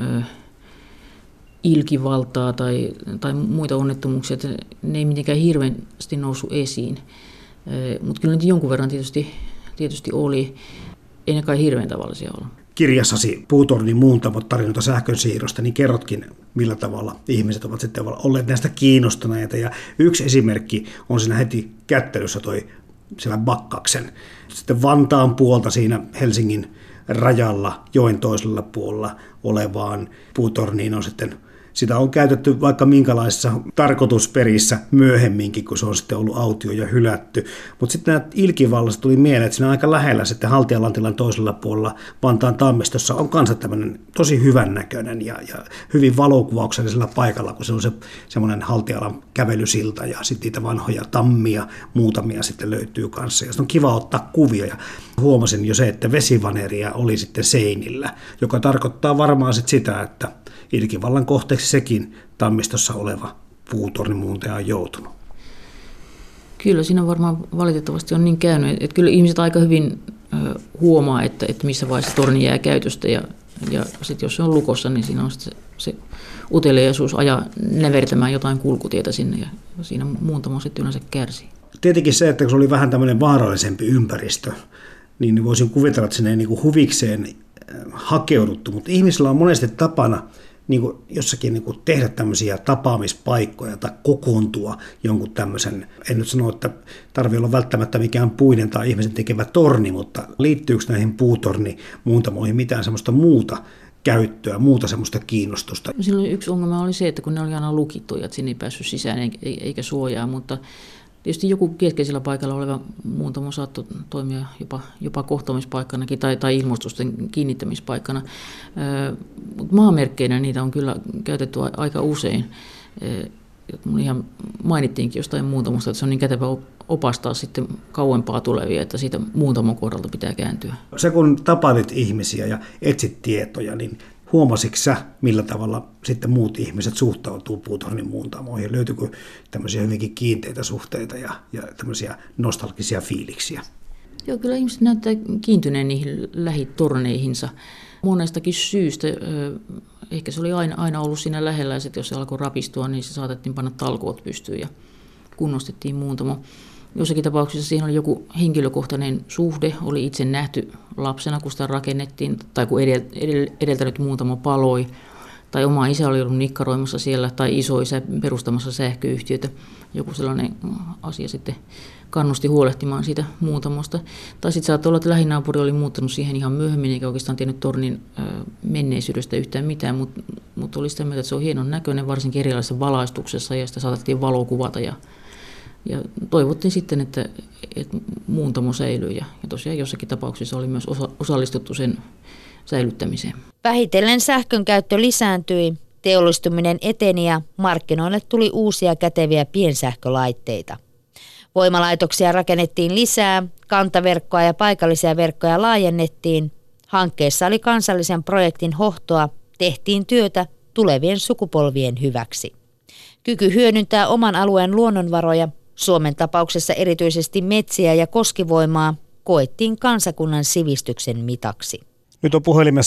ilkivaltaa tai muita onnettomuuksia, että ne ei mitenkään hirveästi noussut esiin. Mutta kyllä niitä jonkun verran tietysti oli. Ei ne kai hirveän tavallisia olla. Kirjassasi Puutornin muuntamot tarinoita sähkön siirrosta, niin kerrotkin, millä tavalla ihmiset ovat sitten olleet näistä kiinnostuneita. Ja yksi esimerkki on siinä heti kättelyssä siellä Bakkaksen. Sitten Vantaan puolta siinä Helsingin rajalla joen toisella puolella olevaan puutorniin on sitten, sitä on käytetty vaikka minkälaisissa tarkoitusperissä myöhemminkin, kun se on sitten ollut autio ja hylätty. Mutta sitten nämä ilkivallasta tuli mieleen, että siinä aika lähellä sitten Haltialantilan toisella puolella Vantaan tammistossa on kanssa tämmöinen tosi hyvän näköinen ja hyvin valokuvauksellisella paikalla, kun se on semmoinen Haltialan kävelysilta ja sitten niitä vanhoja tammia, muutamia sitten löytyy kanssa. Ja sitten on kiva ottaa kuvia ja huomasin jo se, että vesivaneria oli sitten seinillä, joka tarkoittaa varmaan sitten sitä, että ilkivallan kohteeksi sekin tammistossa oleva puutornimuuntaja on joutunut. Kyllä, siinä varmaan valitettavasti on niin käynyt, että kyllä ihmiset aika hyvin huomaa, että missä vaiheessa torni jää käytöstä ja sitten jos se on lukossa, niin siinä on se uteliaisuus ajaa nävertämään jotain kulkutietä sinne ja siinä muuntamo sitten yleensä kärsii. Tietenkin se, että kun se oli vähän tämmöinen vaarallisempi ympäristö, niin voisin kuvitella, että sinne ei niin kuin huvikseen hakeuduttu, mutta ihmisillä on monesti tapana niin kuin jossakin niin kuin tehdä tämmöisiä tapaamispaikkoja tai kokoontua jonkun tämmöisen, en nyt sano, että tarvitse olla välttämättä mikään puinen tai ihmisen tekevä torni, mutta liittyykö näihin puutornimuuntamoihin mitään semmoista muuta käyttöä, muuta semmoista kiinnostusta? Silloin yksi ongelma oli se, että kun ne oli aina lukittuja, että sinne ei päässyt sisään eikä suojaa, mutta tietysti joku keskeisellä paikalla oleva muuntamo saattoi toimia jopa kohtaamispaikkanakin tai ilmoitusten kiinnittämispaikkana. Maamerkkeinä niitä on kyllä käytetty aika usein. Ihan mainittiinkin jostain muuntamosta, että se on niin kätevä opastaa sitten kauempaa tulevia, että siitä muuntamon kohdalta pitää kääntyä. Se kun tapailit ihmisiä ja etsit tietoja, niin huomasitko sä, millä tavalla sitten muut ihmiset suhtautuu puutornin muuntamoihin? Löytyykö tämmöisiä hyvinkin kiinteitä suhteita ja tämmöisiä nostalgisia fiiliksiä? Joo, kyllä ihmiset näyttää kiintyneen niihin lähitorneihinsa monestakin syystä. Ehkä se oli aina ollut siinä lähellä, ja jos se alkoi rapistua, niin se saatettiin panna talkoot pystyyn ja kunnostettiin muuntamo. Jossakin tapauksessa siihen oli joku henkilökohtainen suhde, oli itse nähty lapsena, kun sitä rakennettiin, tai kun edeltänyt muutama paloi, tai oma isä oli ollut nikkaroimassa siellä, tai isoisä perustamassa sähköyhtiötä. Joku sellainen asia sitten kannusti huolehtimaan siitä muutamosta. Tai sitten saattoi olla, että lähinaapuri oli muuttanut siihen ihan myöhemmin, eikä oikeastaan tiennyt tornin menneisyydestä yhtään mitään, mutta oli sitä mieltä, että se on hienon näköinen, varsinkin erilaisessa valaistuksessa, ja sitä saatettiin valokuvata ja toivottiin sitten, että muuntamo säilyy ja tosiaan jossakin tapauksissa oli myös osallistuttu sen säilyttämiseen. Vähitellen sähkön käyttö lisääntyi, teollistuminen eteni ja markkinoille tuli uusia käteviä piensähkölaitteita. Voimalaitoksia rakennettiin lisää, kantaverkkoa ja paikallisia verkkoja laajennettiin. Hankkeessa oli kansallisen projektin hohtoa, tehtiin työtä tulevien sukupolvien hyväksi. Kyky hyödyntää oman alueen luonnonvaroja, Suomen tapauksessa erityisesti metsiä ja koskivoimaa, koettiin kansakunnan sivistyksen mitaksi. Nyt on puhelimessa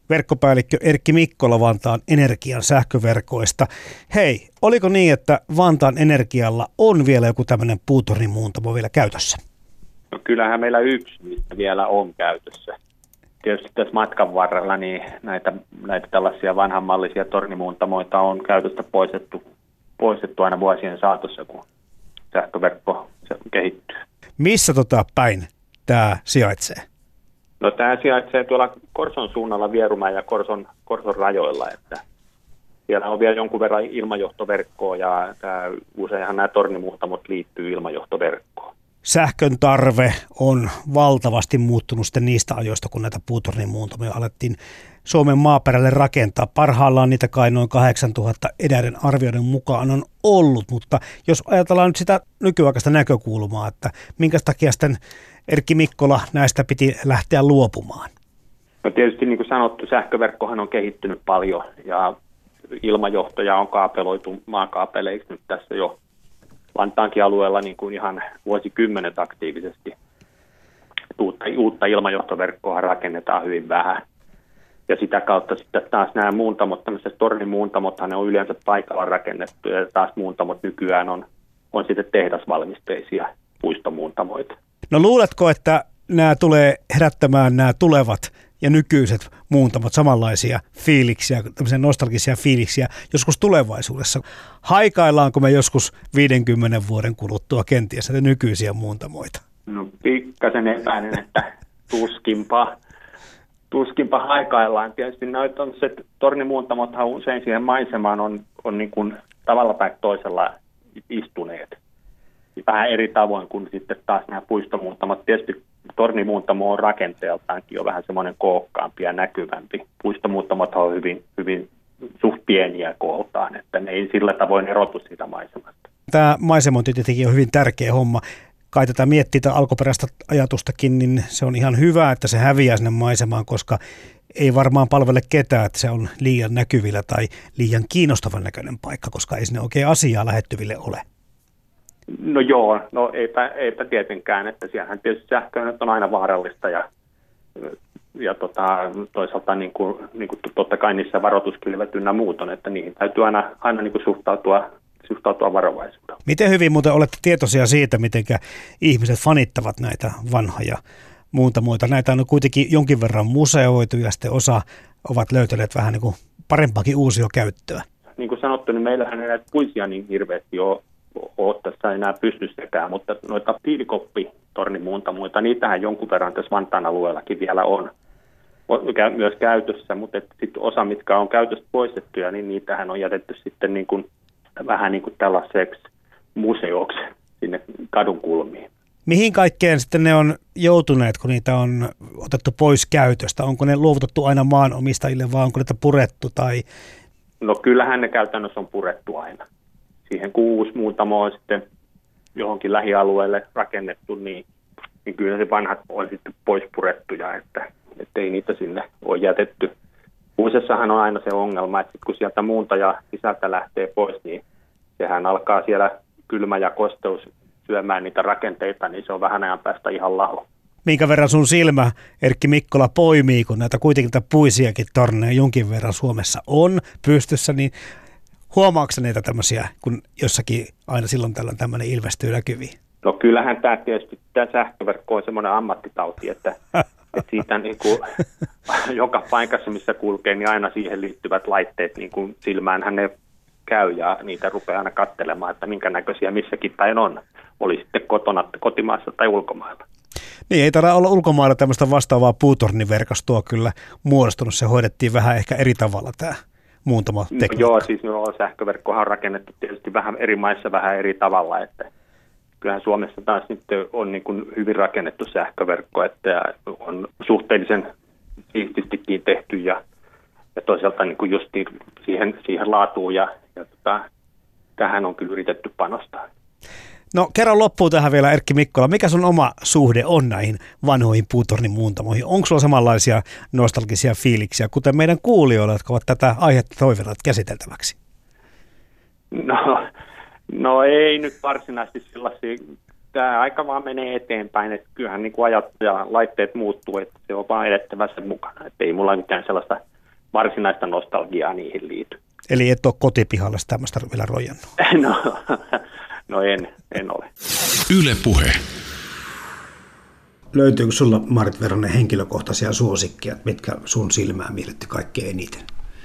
verkkopäällikkö Erkki Mikkola Vantaan Energian sähköverkoista. Hei, oliko niin, että Vantaan Energialla on vielä joku tämmöinen puutornimuuntamo vielä käytössä? No kyllähän meillä yksi niistä vielä on käytössä. Tietysti tässä matkan varrella niin näitä tällaisia vanhanmallisia tornimuuntamoita on käytöstä poistettu aina vuosien saatossa, kun sähköverkko kehittyy. Missä päin tämä sijaitsee? No tämä sijaitsee tuolla Korson suunnalla Vierumäen ja Korson rajoilla, että siellä on vielä jonkun verran ilmajohtoverkkoa ja useinhan nämä tornimuuntamot liittyy ilmajohtoverkkoon. Sähkön tarve on valtavasti muuttunut sitten niistä ajoista, kun näitä puutornimuuntamia alettiin Suomen maaperälle rakentaa. Parhaillaan niitä kai noin 8000 eräiden arvioiden mukaan on ollut, mutta jos ajatellaan nyt sitä nykyaikaista näkökulmaa, että minkä takia sitten Erkki Mikkola näistä piti lähteä luopumaan? No tietysti niin kuin sanottu, sähköverkkohan on kehittynyt paljon ja ilmajohtoja on kaapeloitu maakaapeleiksi nyt tässä jo Vantaankin alueella niin kuin ihan vuosikymmenet aktiivisesti. Uutta ilmajohtoverkkoa rakennetaan hyvin vähän. Ja sitä kautta sitten taas nämä muuntamot, tämmöiset tornimuuntamothan ne on yleensä paikalla rakennettu ja taas muuntamot nykyään on sitten tehdasvalmisteisia puistomuuntamoita. No luuletko, että nämä tulee herättämään nämä tulevat ja nykyiset muuntamot samanlaisia fiiliksiä, tämmöisiä nostalgisia fiiliksiä joskus tulevaisuudessa? Haikaillaanko me joskus 50 vuoden kuluttua kenties näitä nykyisiä muuntamoita? No pikkasen epäilen, että tuskinpa haikaillaan. Tietysti näitä on se tornimuuntamothan usein siihen maisemaan on niin kuin tavalla tai toisella istuneet. Vähän eri tavoin kuin sitten taas nämä puistomuuntamot. Tietysti tornimuuntamo on rakenteeltaankin jo vähän semmoinen kookkaampi ja näkyvämpi. Puistomuuntamot on hyvin suht pieniä kooltaan, että ne ei sillä tavoin erotu siitä maisemasta. Tämä maisemointi tietenkin on hyvin tärkeä homma. Kai tätä miettii tätä alkuperäistä ajatustakin, niin se on ihan hyvä, että se häviää sinne maisemaan, koska ei varmaan palvele ketään, että se on liian näkyvillä tai liian kiinnostavan näköinen paikka, koska ei sinne oikein asiaa lähettyville ole. No joo, no eipä tietenkään, että siellähän tietysti sähkö on aina vaarallista ja toisaalta niin kuin totta kai niissä varoituskilvet ynnä muut on, että niihin täytyy aina niin kuin suhtautua varovaisuudella. Miten hyvin muuten olette tietoisia siitä, miten ihmiset fanittavat näitä vanhoja muuntamoita? Näitä on kuitenkin jonkin verran museoitu ja sitten osa ovat löytäneet vähän niin kuin parempaakin uusiokäyttöä. Niin kuin sanottu, niin meillähän ei näitä puisia niin hirveästi ole tässä enää pystyssäkään, mutta noita piilikoppitornimuuntamoita, niitähän jonkun verran tässä Vantaan alueellakin vielä on myös käytössä, mutta sitten osa, mitkä on käytöstä poistettuja, niin niitähän on jätetty sitten niin kuin, vähän niin kuin tällaiseksi museoksi sinne kadun kulmiin. Mihin kaikkeen sitten ne on joutuneet, kun niitä on otettu pois käytöstä? Onko ne luovutettu aina maanomistajille vai onko niitä purettu? Tai... No kyllähän ne käytännössä on purettu aina. Siihen kun uusi muutamo on sitten johonkin lähialueelle rakennettu, niin kyllä se vanhat on sitten pois purettuja, että ei niitä sinne ole jätetty. Uusessahan on aina se ongelma, että kun sieltä muuntaja sisältä lähtee pois, niin sehän alkaa siellä kylmä ja kosteus syömään niitä rakenteita, niin se on vähän ajan päästä ihan laho. Minkä verran sun silmä, Erkki Mikkola, poimii, kun näitä kuitenkin puisiakin torneja jonkin verran Suomessa on pystyssä, niin huomaatko niitä tämmöisiä, kun jossakin aina silloin tällöin tämmöinen ilmestyy näkyviin? No kyllähän tämä sähköverkko on semmoinen ammattitauti, että siitä niin kuin, joka paikassa, missä kulkee, niin aina siihen liittyvät laitteet niin kuin silmäänhän ne käy ja niitä rupeaa aina katselemaan, että minkä näköisiä missäkin päin on. Oli sitten kotona, kotimaassa tai ulkomailla. Niin, ei tarvitse olla ulkomailla tämmöistä vastaavaa puutorniverkostoa kyllä muodostunut. Se hoidettiin vähän ehkä eri tavalla tämä muuntama tekniikka. No joo, siis sähköverkkohan on rakennettu tietysti vähän eri maissa vähän eri tavalla, että kyllähän Suomessa taas nyt on niin kuin hyvin rakennettu sähköverkko, että on suhteellisen siististikin tehty ja toisaalta niin kuin just siihen laatuun ja tähän on kyllä yritetty panostaa. No kerran loppuun tähän vielä, Erkki Mikkola. Mikä sun oma suhde on näihin vanhoihin puutornimuuntamoihin? Onko sulla samanlaisia nostalgisia fiiliksiä, kuten meidän kuulijoilla, jotka ovat tätä aihetta toivoneet käsiteltäväksi? No ei nyt varsinaisesti sellaisia. Tämä aika vaan menee eteenpäin, että kyllähän niin kuin ajat ja laitteet muuttuu, että se on vaan edettävä sen mukana. Että ei mulla mitään sellaista varsinaista nostalgiaa niihin liity. Eli et ole kotipihalle tämmöistä vielä rojannut? No en ole. Yle Puhe. Löytyykö sulla, Maarit Veronen, henkilökohtaisia suosikkia, mitkä sun silmään miellytti kaikkein eniten?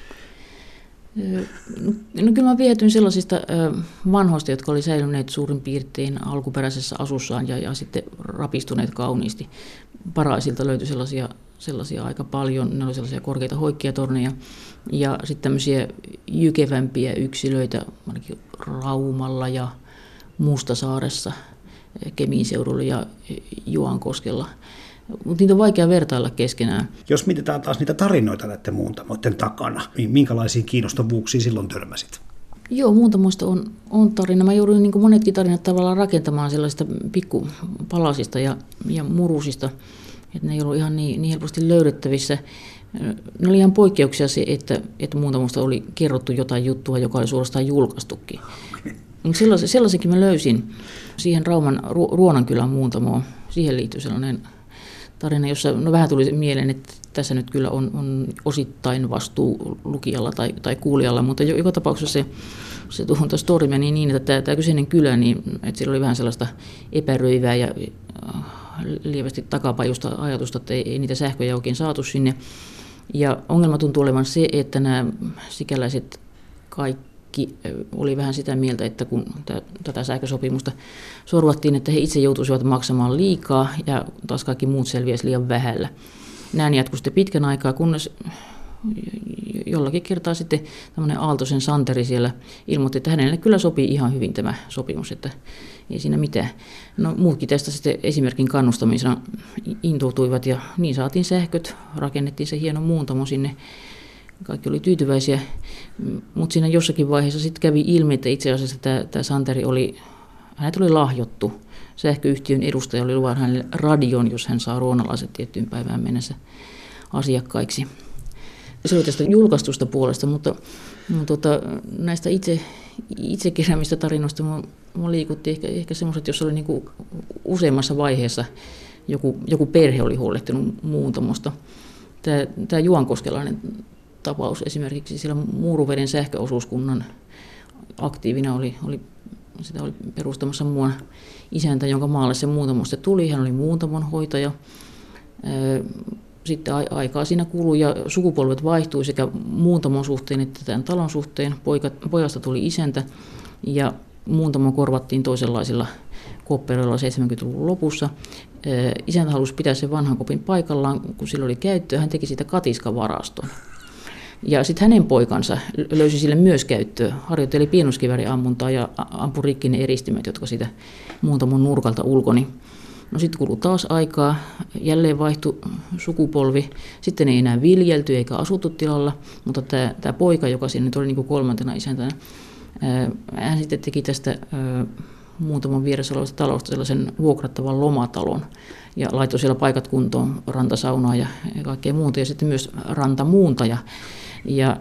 No kyllä mä vietyin sellaisista vanhoista, jotka oli säilyneet suurin piirtein alkuperäisessä asussaan ja sitten rapistuneet kauniisti. Paraisilta löytyi sellaisia aika paljon, ne oli sellaisia korkeita hoikkiatorneja ja sitten tämmöisiä jykevämpiä yksilöitä, ainakin Raumalla ja Mustasaaressa, Kemiin seudulla ja Juankoskella. Mutta niitä on vaikea vertailla keskenään. Jos mietitään taas niitä tarinoita näiden muuntamoiden takana, niin minkälaisiin kiinnostavuuksiin silloin törmäsit? Joo, muuntamoista on tarina. Mä jouduin niin kuin monetkin tarinat tavallaan rakentamaan sellaisista pikkupalasista ja murusista, että ne ei ollut ihan niin helposti löydettävissä. Ne oli ihan poikkeuksia se, että muuntamosta oli kerrottu jotain juttua, joka oli suorastaan julkaistukin. Mutta sellaisenkin mä löysin siihen Rauman Ruonankylän muuntamoon. Siihen liittyy sellainen tarina, jossa vähän tuli mieleen, että tässä nyt kyllä on osittain vastuu lukijalla tai kuulijalla, mutta joka tapauksessa se story meni niin, että tämä kyseinen kylä, niin, että siellä oli vähän sellaista epäröivää ja lievästi takapajusta ajatusta, että ei niitä sähköjä oikein saatu sinne. Ja ongelma tuntuu olevan se, että nämä sikäläiset kaikki oli vähän sitä mieltä, että kun tätä sähkösopimusta sorvattiin, että he itse joutuisivat maksamaan liikaa ja taas kaikki muut selviäisi liian vähällä. Näin jatkui sitten pitkän aikaa, kunnes jollakin kertaa sitten tämmöinen Aaltosen Santeri siellä ilmoitti, että hänelle kyllä sopii ihan hyvin tämä sopimus, että ei siinä mitään. No muutkin tästä sitten esimerkin kannustamisena intoutuivat ja niin saatiin sähköt, rakennettiin se hieno muuntamo sinne. Kaikki oli tyytyväisiä, mutta siinä jossakin vaiheessa sitten kävi ilmi, että itse asiassa tämä Santeri hänet oli lahjottu. Sähköyhtiön edustaja oli luvannut hänelle radion, jos hän saa ruonalaiset tiettyyn päivään mennessä asiakkaiksi. Se oli tästä julkaistusta puolesta, mutta näistä itse keräämistä tarinoista minua liikutti ehkä semmoiset, jos oli niinku useammassa vaiheessa joku perhe oli huolehtinut muuntamosta. Tämä juankoskelainen tapaus esimerkiksi siellä Muuruveden sähköosuuskunnan aktiivina oli perustamassa muuan isäntä, jonka maalle se muuntamosta tuli. Hän oli muuntamon hoitaja. Sitten aikaa siinä kului ja sukupolvet vaihtui sekä muuntamon suhteen että tämän talon suhteen. Pojasta tuli isäntä ja muuntamo korvattiin toisenlaisilla kopperoilla 70-luvun lopussa. Isäntä halusi pitää sen vanhan kopin paikallaan, kun sillä oli käyttöä. Hän teki siitä katiskavaraston. Ja sitten hänen poikansa löysi sille myös käyttöä, harjoitteli pienoskivääriammuntaa ja ampui rikki ne eristimet, jotka sitä muuntamon nurkalta ulkoni. No sitten kului taas aikaa, jälleen vaihtui sukupolvi, sitten ei enää viljelty eikä asuttu tilalla, mutta tämä poika, joka siinä nyt oli niin kuin kolmantena isäntänä, hän sitten teki tästä muuntamon vieressä olevasta talosta sellaisen vuokrattavan lomatalon ja laittoi siellä paikat kuntoon, rantasaunaa ja kaikkea muuta ja sitten myös rantamuuntaja. Ja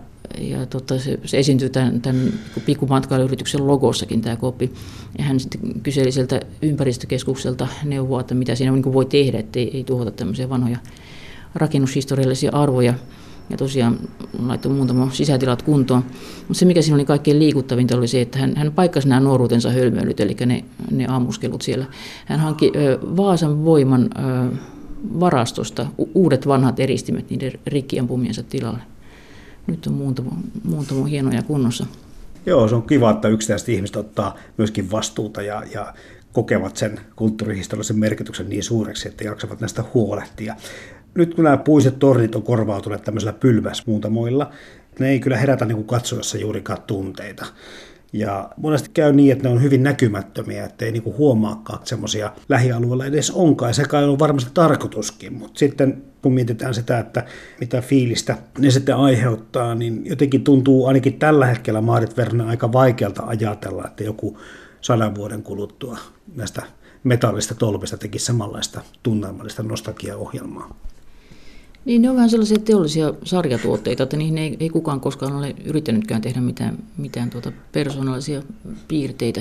se esiintyi tämän pikkumatkailuyrityksen logossakin tämä koppi. Ja hän sitten kyseli sieltä ympäristökeskukselta neuvoa, että mitä siinä niin voi tehdä, ettei tuhota tämmöisiä vanhoja rakennushistoriallisia arvoja. Ja tosiaan laittoi muutama sisätilat kuntoon. Mutta se, mikä siinä oli kaikkein liikuttavinta, oli se, että hän paikkasi nämä nuoruutensa hölmöilyt, eli ne ammuskelut siellä. Hän hankki Vaasan Voiman varastosta uudet vanhat eristimet niiden rikkiampumiensa tilalle. Nyt on muutama hienoja kunnossa. Joo, se on kiva, että yksittäiset ihmiset ottaa myöskin vastuuta ja kokevat sen kulttuurihistoriallisen merkityksen niin suureksi, että jaksavat näistä huolehtia. Nyt kun nämä puiset tornit on korvautuneet tämmöisillä pylväsmuuntamoilla, ne ei kyllä herätä niin kuin katsojassa juurikaan tunteita. Ja monesti käy niin, että ne on hyvin näkymättömiä, ettei niin kuin huomaakaan, että semmoisia lähialueilla edes onkaan. Ja se kai on varmasti tarkoituskin, mutta sitten kun mietitään sitä, että mitä fiilistä ne sitten aiheuttaa, niin jotenkin tuntuu ainakin tällä hetkellä Maarit Veronen aika vaikealta ajatella, että joku 100 vuoden kuluttua näistä metallista tolpista tekisi samanlaista tunnelmallista nostalgiaohjelmaa. Niin, ne on vähän sellaisia teollisia sarjatuotteita, että niihin ei kukaan koskaan ole yrittänytkään tehdä mitään persoonallisia piirteitä.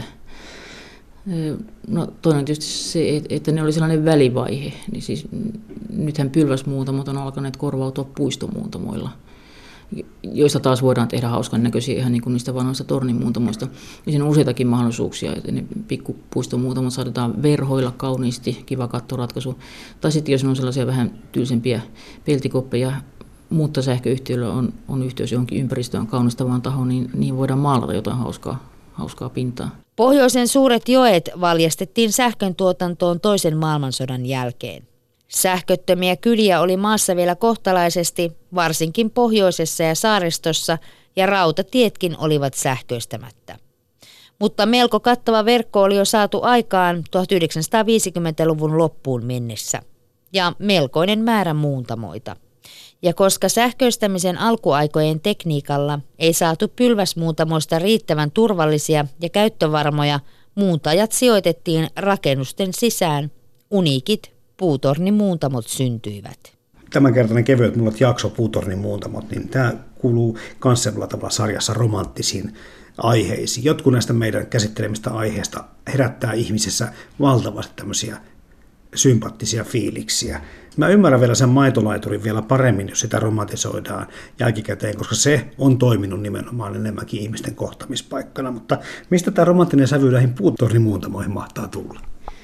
No, toinen tietysti se, että ne oli sellainen välivaihe. Niin siis, nythän pylväsmuuntamot on alkaneet korvautua puistomuuntamoilla. joista taas voidaan tehdä hauskan näköisiä ihan niin kuin niistä vanhoista tornimuuntamoista. Ja siinä on useitakin mahdollisuuksia, että ne pikkupuistomuuntamot saatetaan verhoilla kauniisti, kiva kattoratkaisu. Tai sitten jos on sellaisia vähän tylsempiä peltikoppeja, mutta sähköyhtiöllä on yhteys johonkin ympäristöön kaunistavaan tahoon, niin voidaan maalata jotain hauskaa pintaa. Pohjoisen suuret joet valjastettiin sähkön tuotantoon toisen maailmansodan jälkeen. Sähköttömiä kyliä oli maassa vielä kohtalaisesti, varsinkin pohjoisessa ja saaristossa, ja rautatietkin olivat sähköistämättä. Mutta melko kattava verkko oli jo saatu aikaan 1950-luvun loppuun mennessä, ja melkoinen määrä muuntamoita. Ja koska sähköistämisen alkuaikojen tekniikalla ei saatu pylväsmuuntamoista riittävän turvallisia ja käyttövarmoja, muuntajat sijoitettiin rakennusten sisään. Uniikit puutornimuuntamot syntyivät. Tämänkertainen Kevyet mullat jakso puutornimuuntamot, niin tämä kuuluu myös sellaisella tavalla sarjassa romanttisiin aiheisiin. Jotkut näistä meidän käsittelemistä aiheista herättää ihmisessä valtavasti tämmöisiä sympaattisia fiiliksiä. Mä ymmärrän vielä sen maitolaiturin vielä paremmin, jos sitä romantisoidaan jälkikäteen, koska se on toiminut nimenomaan enemmänkin ihmisten kohtamispaikkana. Mutta mistä tämä romanttinen sävy näihin puutornimuuntamoihin mahtaa tulla?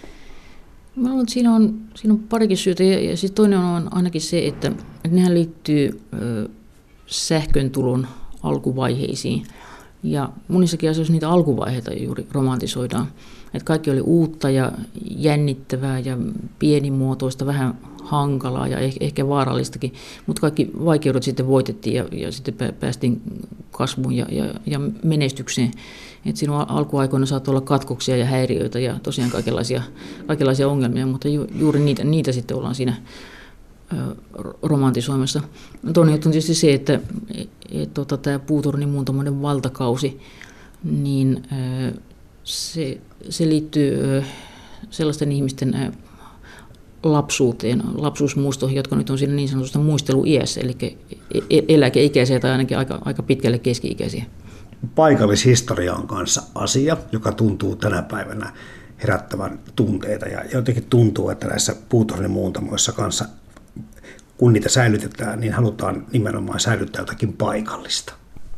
Mä luulen, että siinä on parikin syytä, ja siis toinen on ainakin se, että nehän liittyy sähkön tulon alkuvaiheisiin. Ja monissakin asioissa niitä alkuvaiheita juuri romantisoidaan. Että kaikki oli uutta ja jännittävää ja pienimuotoista, vähän hankalaa ja ehkä vaarallistakin, mutta kaikki vaikeudet sitten voitettiin ja sitten päästiin kasvuun ja menestykseen. Et siinä alkuaikoina saattoi olla katkoksia ja häiriöitä ja tosiaan kaikenlaisia ongelmia, mutta juuri niitä sitten ollaan siinä romantisoimassa. Toinen juttu on tietysti se, että tämä puutornimuuntamoiden valtakausi, niin se liittyy sellaisten ihmisten lapsuuteen, lapsuusmuistoihin, jotka nyt on siinä niin sanotusta muisteluiässä, eli eläkeikäisiä tai ainakin aika pitkälle keski-ikäisiä. Paikallishistoria on kanssa asia, joka tuntuu tänä päivänä herättävän tunteita, ja jotenkin tuntuu, että näissä puutornimuuntamoissa kanssa, kun niitä säilytetään, niin halutaan nimenomaan säilyttää jotakin paikallista.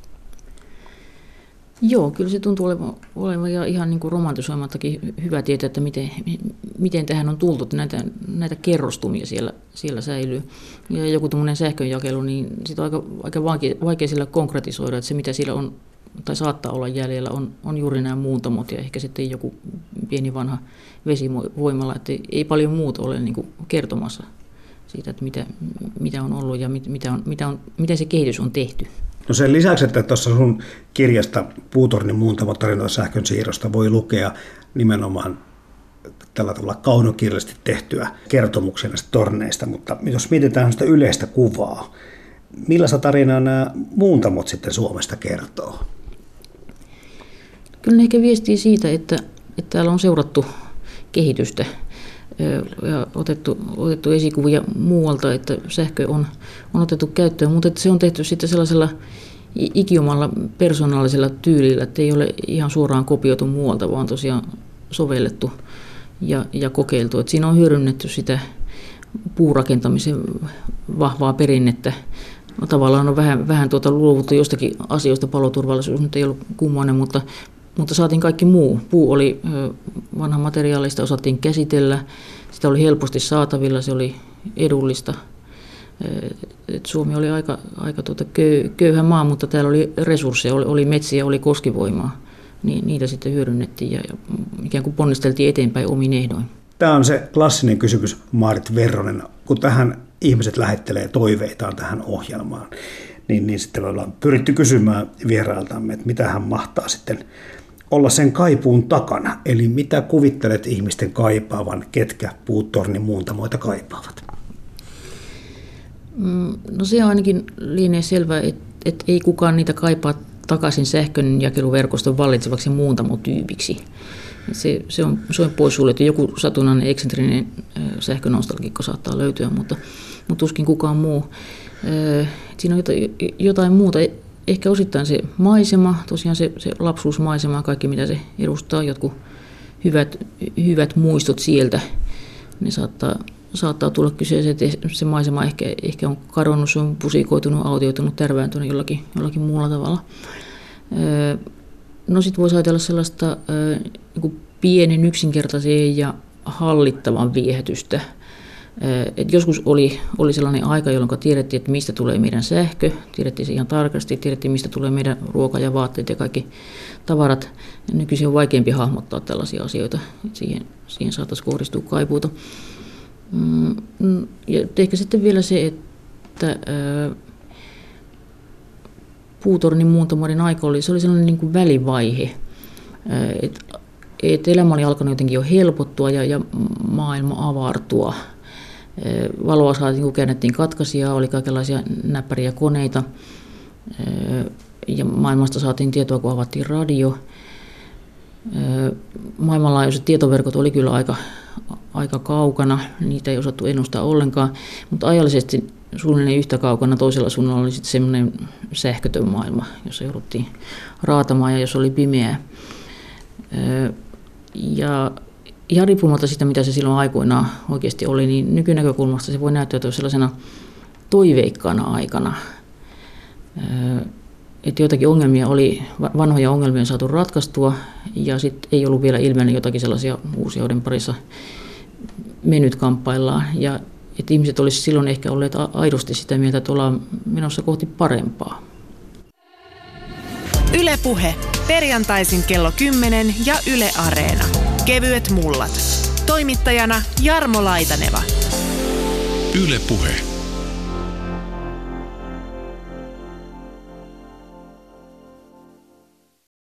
Joo, kyllä se tuntuu olevan ja ihan niin kuin romantisoimattakin hyvä tietää, että miten tähän on tultu, että näitä kerrostumia siellä säilyy. Ja joku tämmöinen sähkönjakelu, niin sitä on aika vaikea sillä konkretisoida, että se mitä siellä on tai saattaa olla jäljellä on juuri nämä muuntamot ja ehkä sitten joku pieni vanha vesivoimala, että ei paljon muuta ole niin kuin kertomassa siitä, että mitä on ollut ja miten se kehitys on tehty. No sen lisäksi, että tuossa sun kirjasta Puutornimuuntamot tarinoita sähkön siirrosta voi lukea nimenomaan tällä tavalla kaunokirjallisesti tehtyä kertomuksia näistä torneista, mutta jos mietitään sitä yleistä kuvaa, millaista tarinaa nämä muuntamot sitten Suomesta kertoo? Kyllä ne ehkä viestii siitä, että täällä on seurattu kehitystä ja otettu esikuvia muualta, että sähkö on otettu käyttöön, mutta että se on tehty sitten sellaisella ikiomalla persoonallisella tyylillä, että ei ole ihan suoraan kopioitu muualta, vaan tosiaan sovellettu ja kokeiltu. Että siinä on hyödynnetty sitä puurakentamisen vahvaa perinnettä. No, tavallaan on vähän luovuttu jostakin asioista, paloturvallisuus nyt ei ollut kummoinen, mutta saatiin kaikki muu. Puu oli vanha materiaalista, osattiin käsitellä, sitä oli helposti saatavilla, se oli edullista. Et Suomi oli aika köyhä maa, mutta täällä oli resursseja, oli metsiä, oli koskivoimaa. Niitä sitten hyödynnettiin ja ikään kuin ponnisteltiin eteenpäin omin ehdoin. Tämä on se klassinen kysymys, Maarit Verronen, kun tähän ihmiset lähettelee toiveitaan tähän ohjelmaan, niin sitten ollaan pyritty kysymään vierailtamme, että mitä hän mahtaa sitten olla sen kaipuun takana. Eli mitä kuvittelet ihmisten kaipaavan, ketkä puutornimuuntamoita kaipaavat? No se ainakin lienee selvää, että ei kukaan niitä kaipaa takaisin sähkönjakeluverkoston vallitsevaksi muuntamotyypiksi. Se on poissuljettu. Joku satunnainen eksentrinen sähkönostalgikko saattaa löytyä, mutta tuskin kukaan muu. Siinä on jotain muuta. Ehkä osittain se maisema, tosiaan se lapsuusmaisema, kaikki mitä se edustaa, jotkut hyvät muistot sieltä. Ne saattaa saattaa tulla kyseeseen, että se maisema ehkä on kadonnut, se on pusikoitunut, autioitunut, tärvääntynyt jollakin muulla tavalla. No sitten voisi ajatella sellaista niin pienen, yksinkertaisen ja hallittavan viehätystä. Et joskus oli sellainen aika, jolloin tiedettiin, että mistä tulee meidän sähkö, tiedettiin se ihan tarkasti, tiedettiin mistä tulee meidän ruoka ja vaatteet ja kaikki tavarat. Ja nykyisin on vaikeampi hahmottaa tällaisia asioita, että siihen saataisiin kohdistua kaipuuta. Ja ehkä sitten vielä se, että puutornin muuntamoiden aika oli sellainen niin kuin välivaihe, että elämä oli alkanut jotenkin jo helpottua ja maailma avartua. Valoa saatiin, käännettiin katkaisijaa, oli kaikenlaisia näppäriä koneita ja maailmasta saatiin tietoa, kun avattiin radio. Maailmanlaajuiset tietoverkot oli kyllä aika kaukana, niitä ei osattu ennustaa ollenkaan, mutta ajallisesti suunnilleen yhtä kaukana toisella suunnalla oli sitten semmoinen sähkötön maailma, jossa jouduttiin raatamaan ja jos oli pimeää. Ja ihan riippumatta siitä, mitä se silloin aikoinaan oikeasti oli, niin nykynäkökulmasta se voi näyttäytyä sellaisena toiveikkaana aikana. Että joitakin ongelmia vanhoja ongelmia on saatu ratkaistua ja sitten ei ollut vielä ilmennyt jotakin sellaisia uusia, joiden parissa mennyt kamppaillaan. Ja että ihmiset olisivat silloin ehkä olleet aidosti sitä mieltä, että ollaan menossa kohti parempaa. Yle Puhe. Perjantaisin kello 10 ja Yle Areena. Kevyet mullat. Toimittajana Jarmo Laitaneva. Yle Puhe.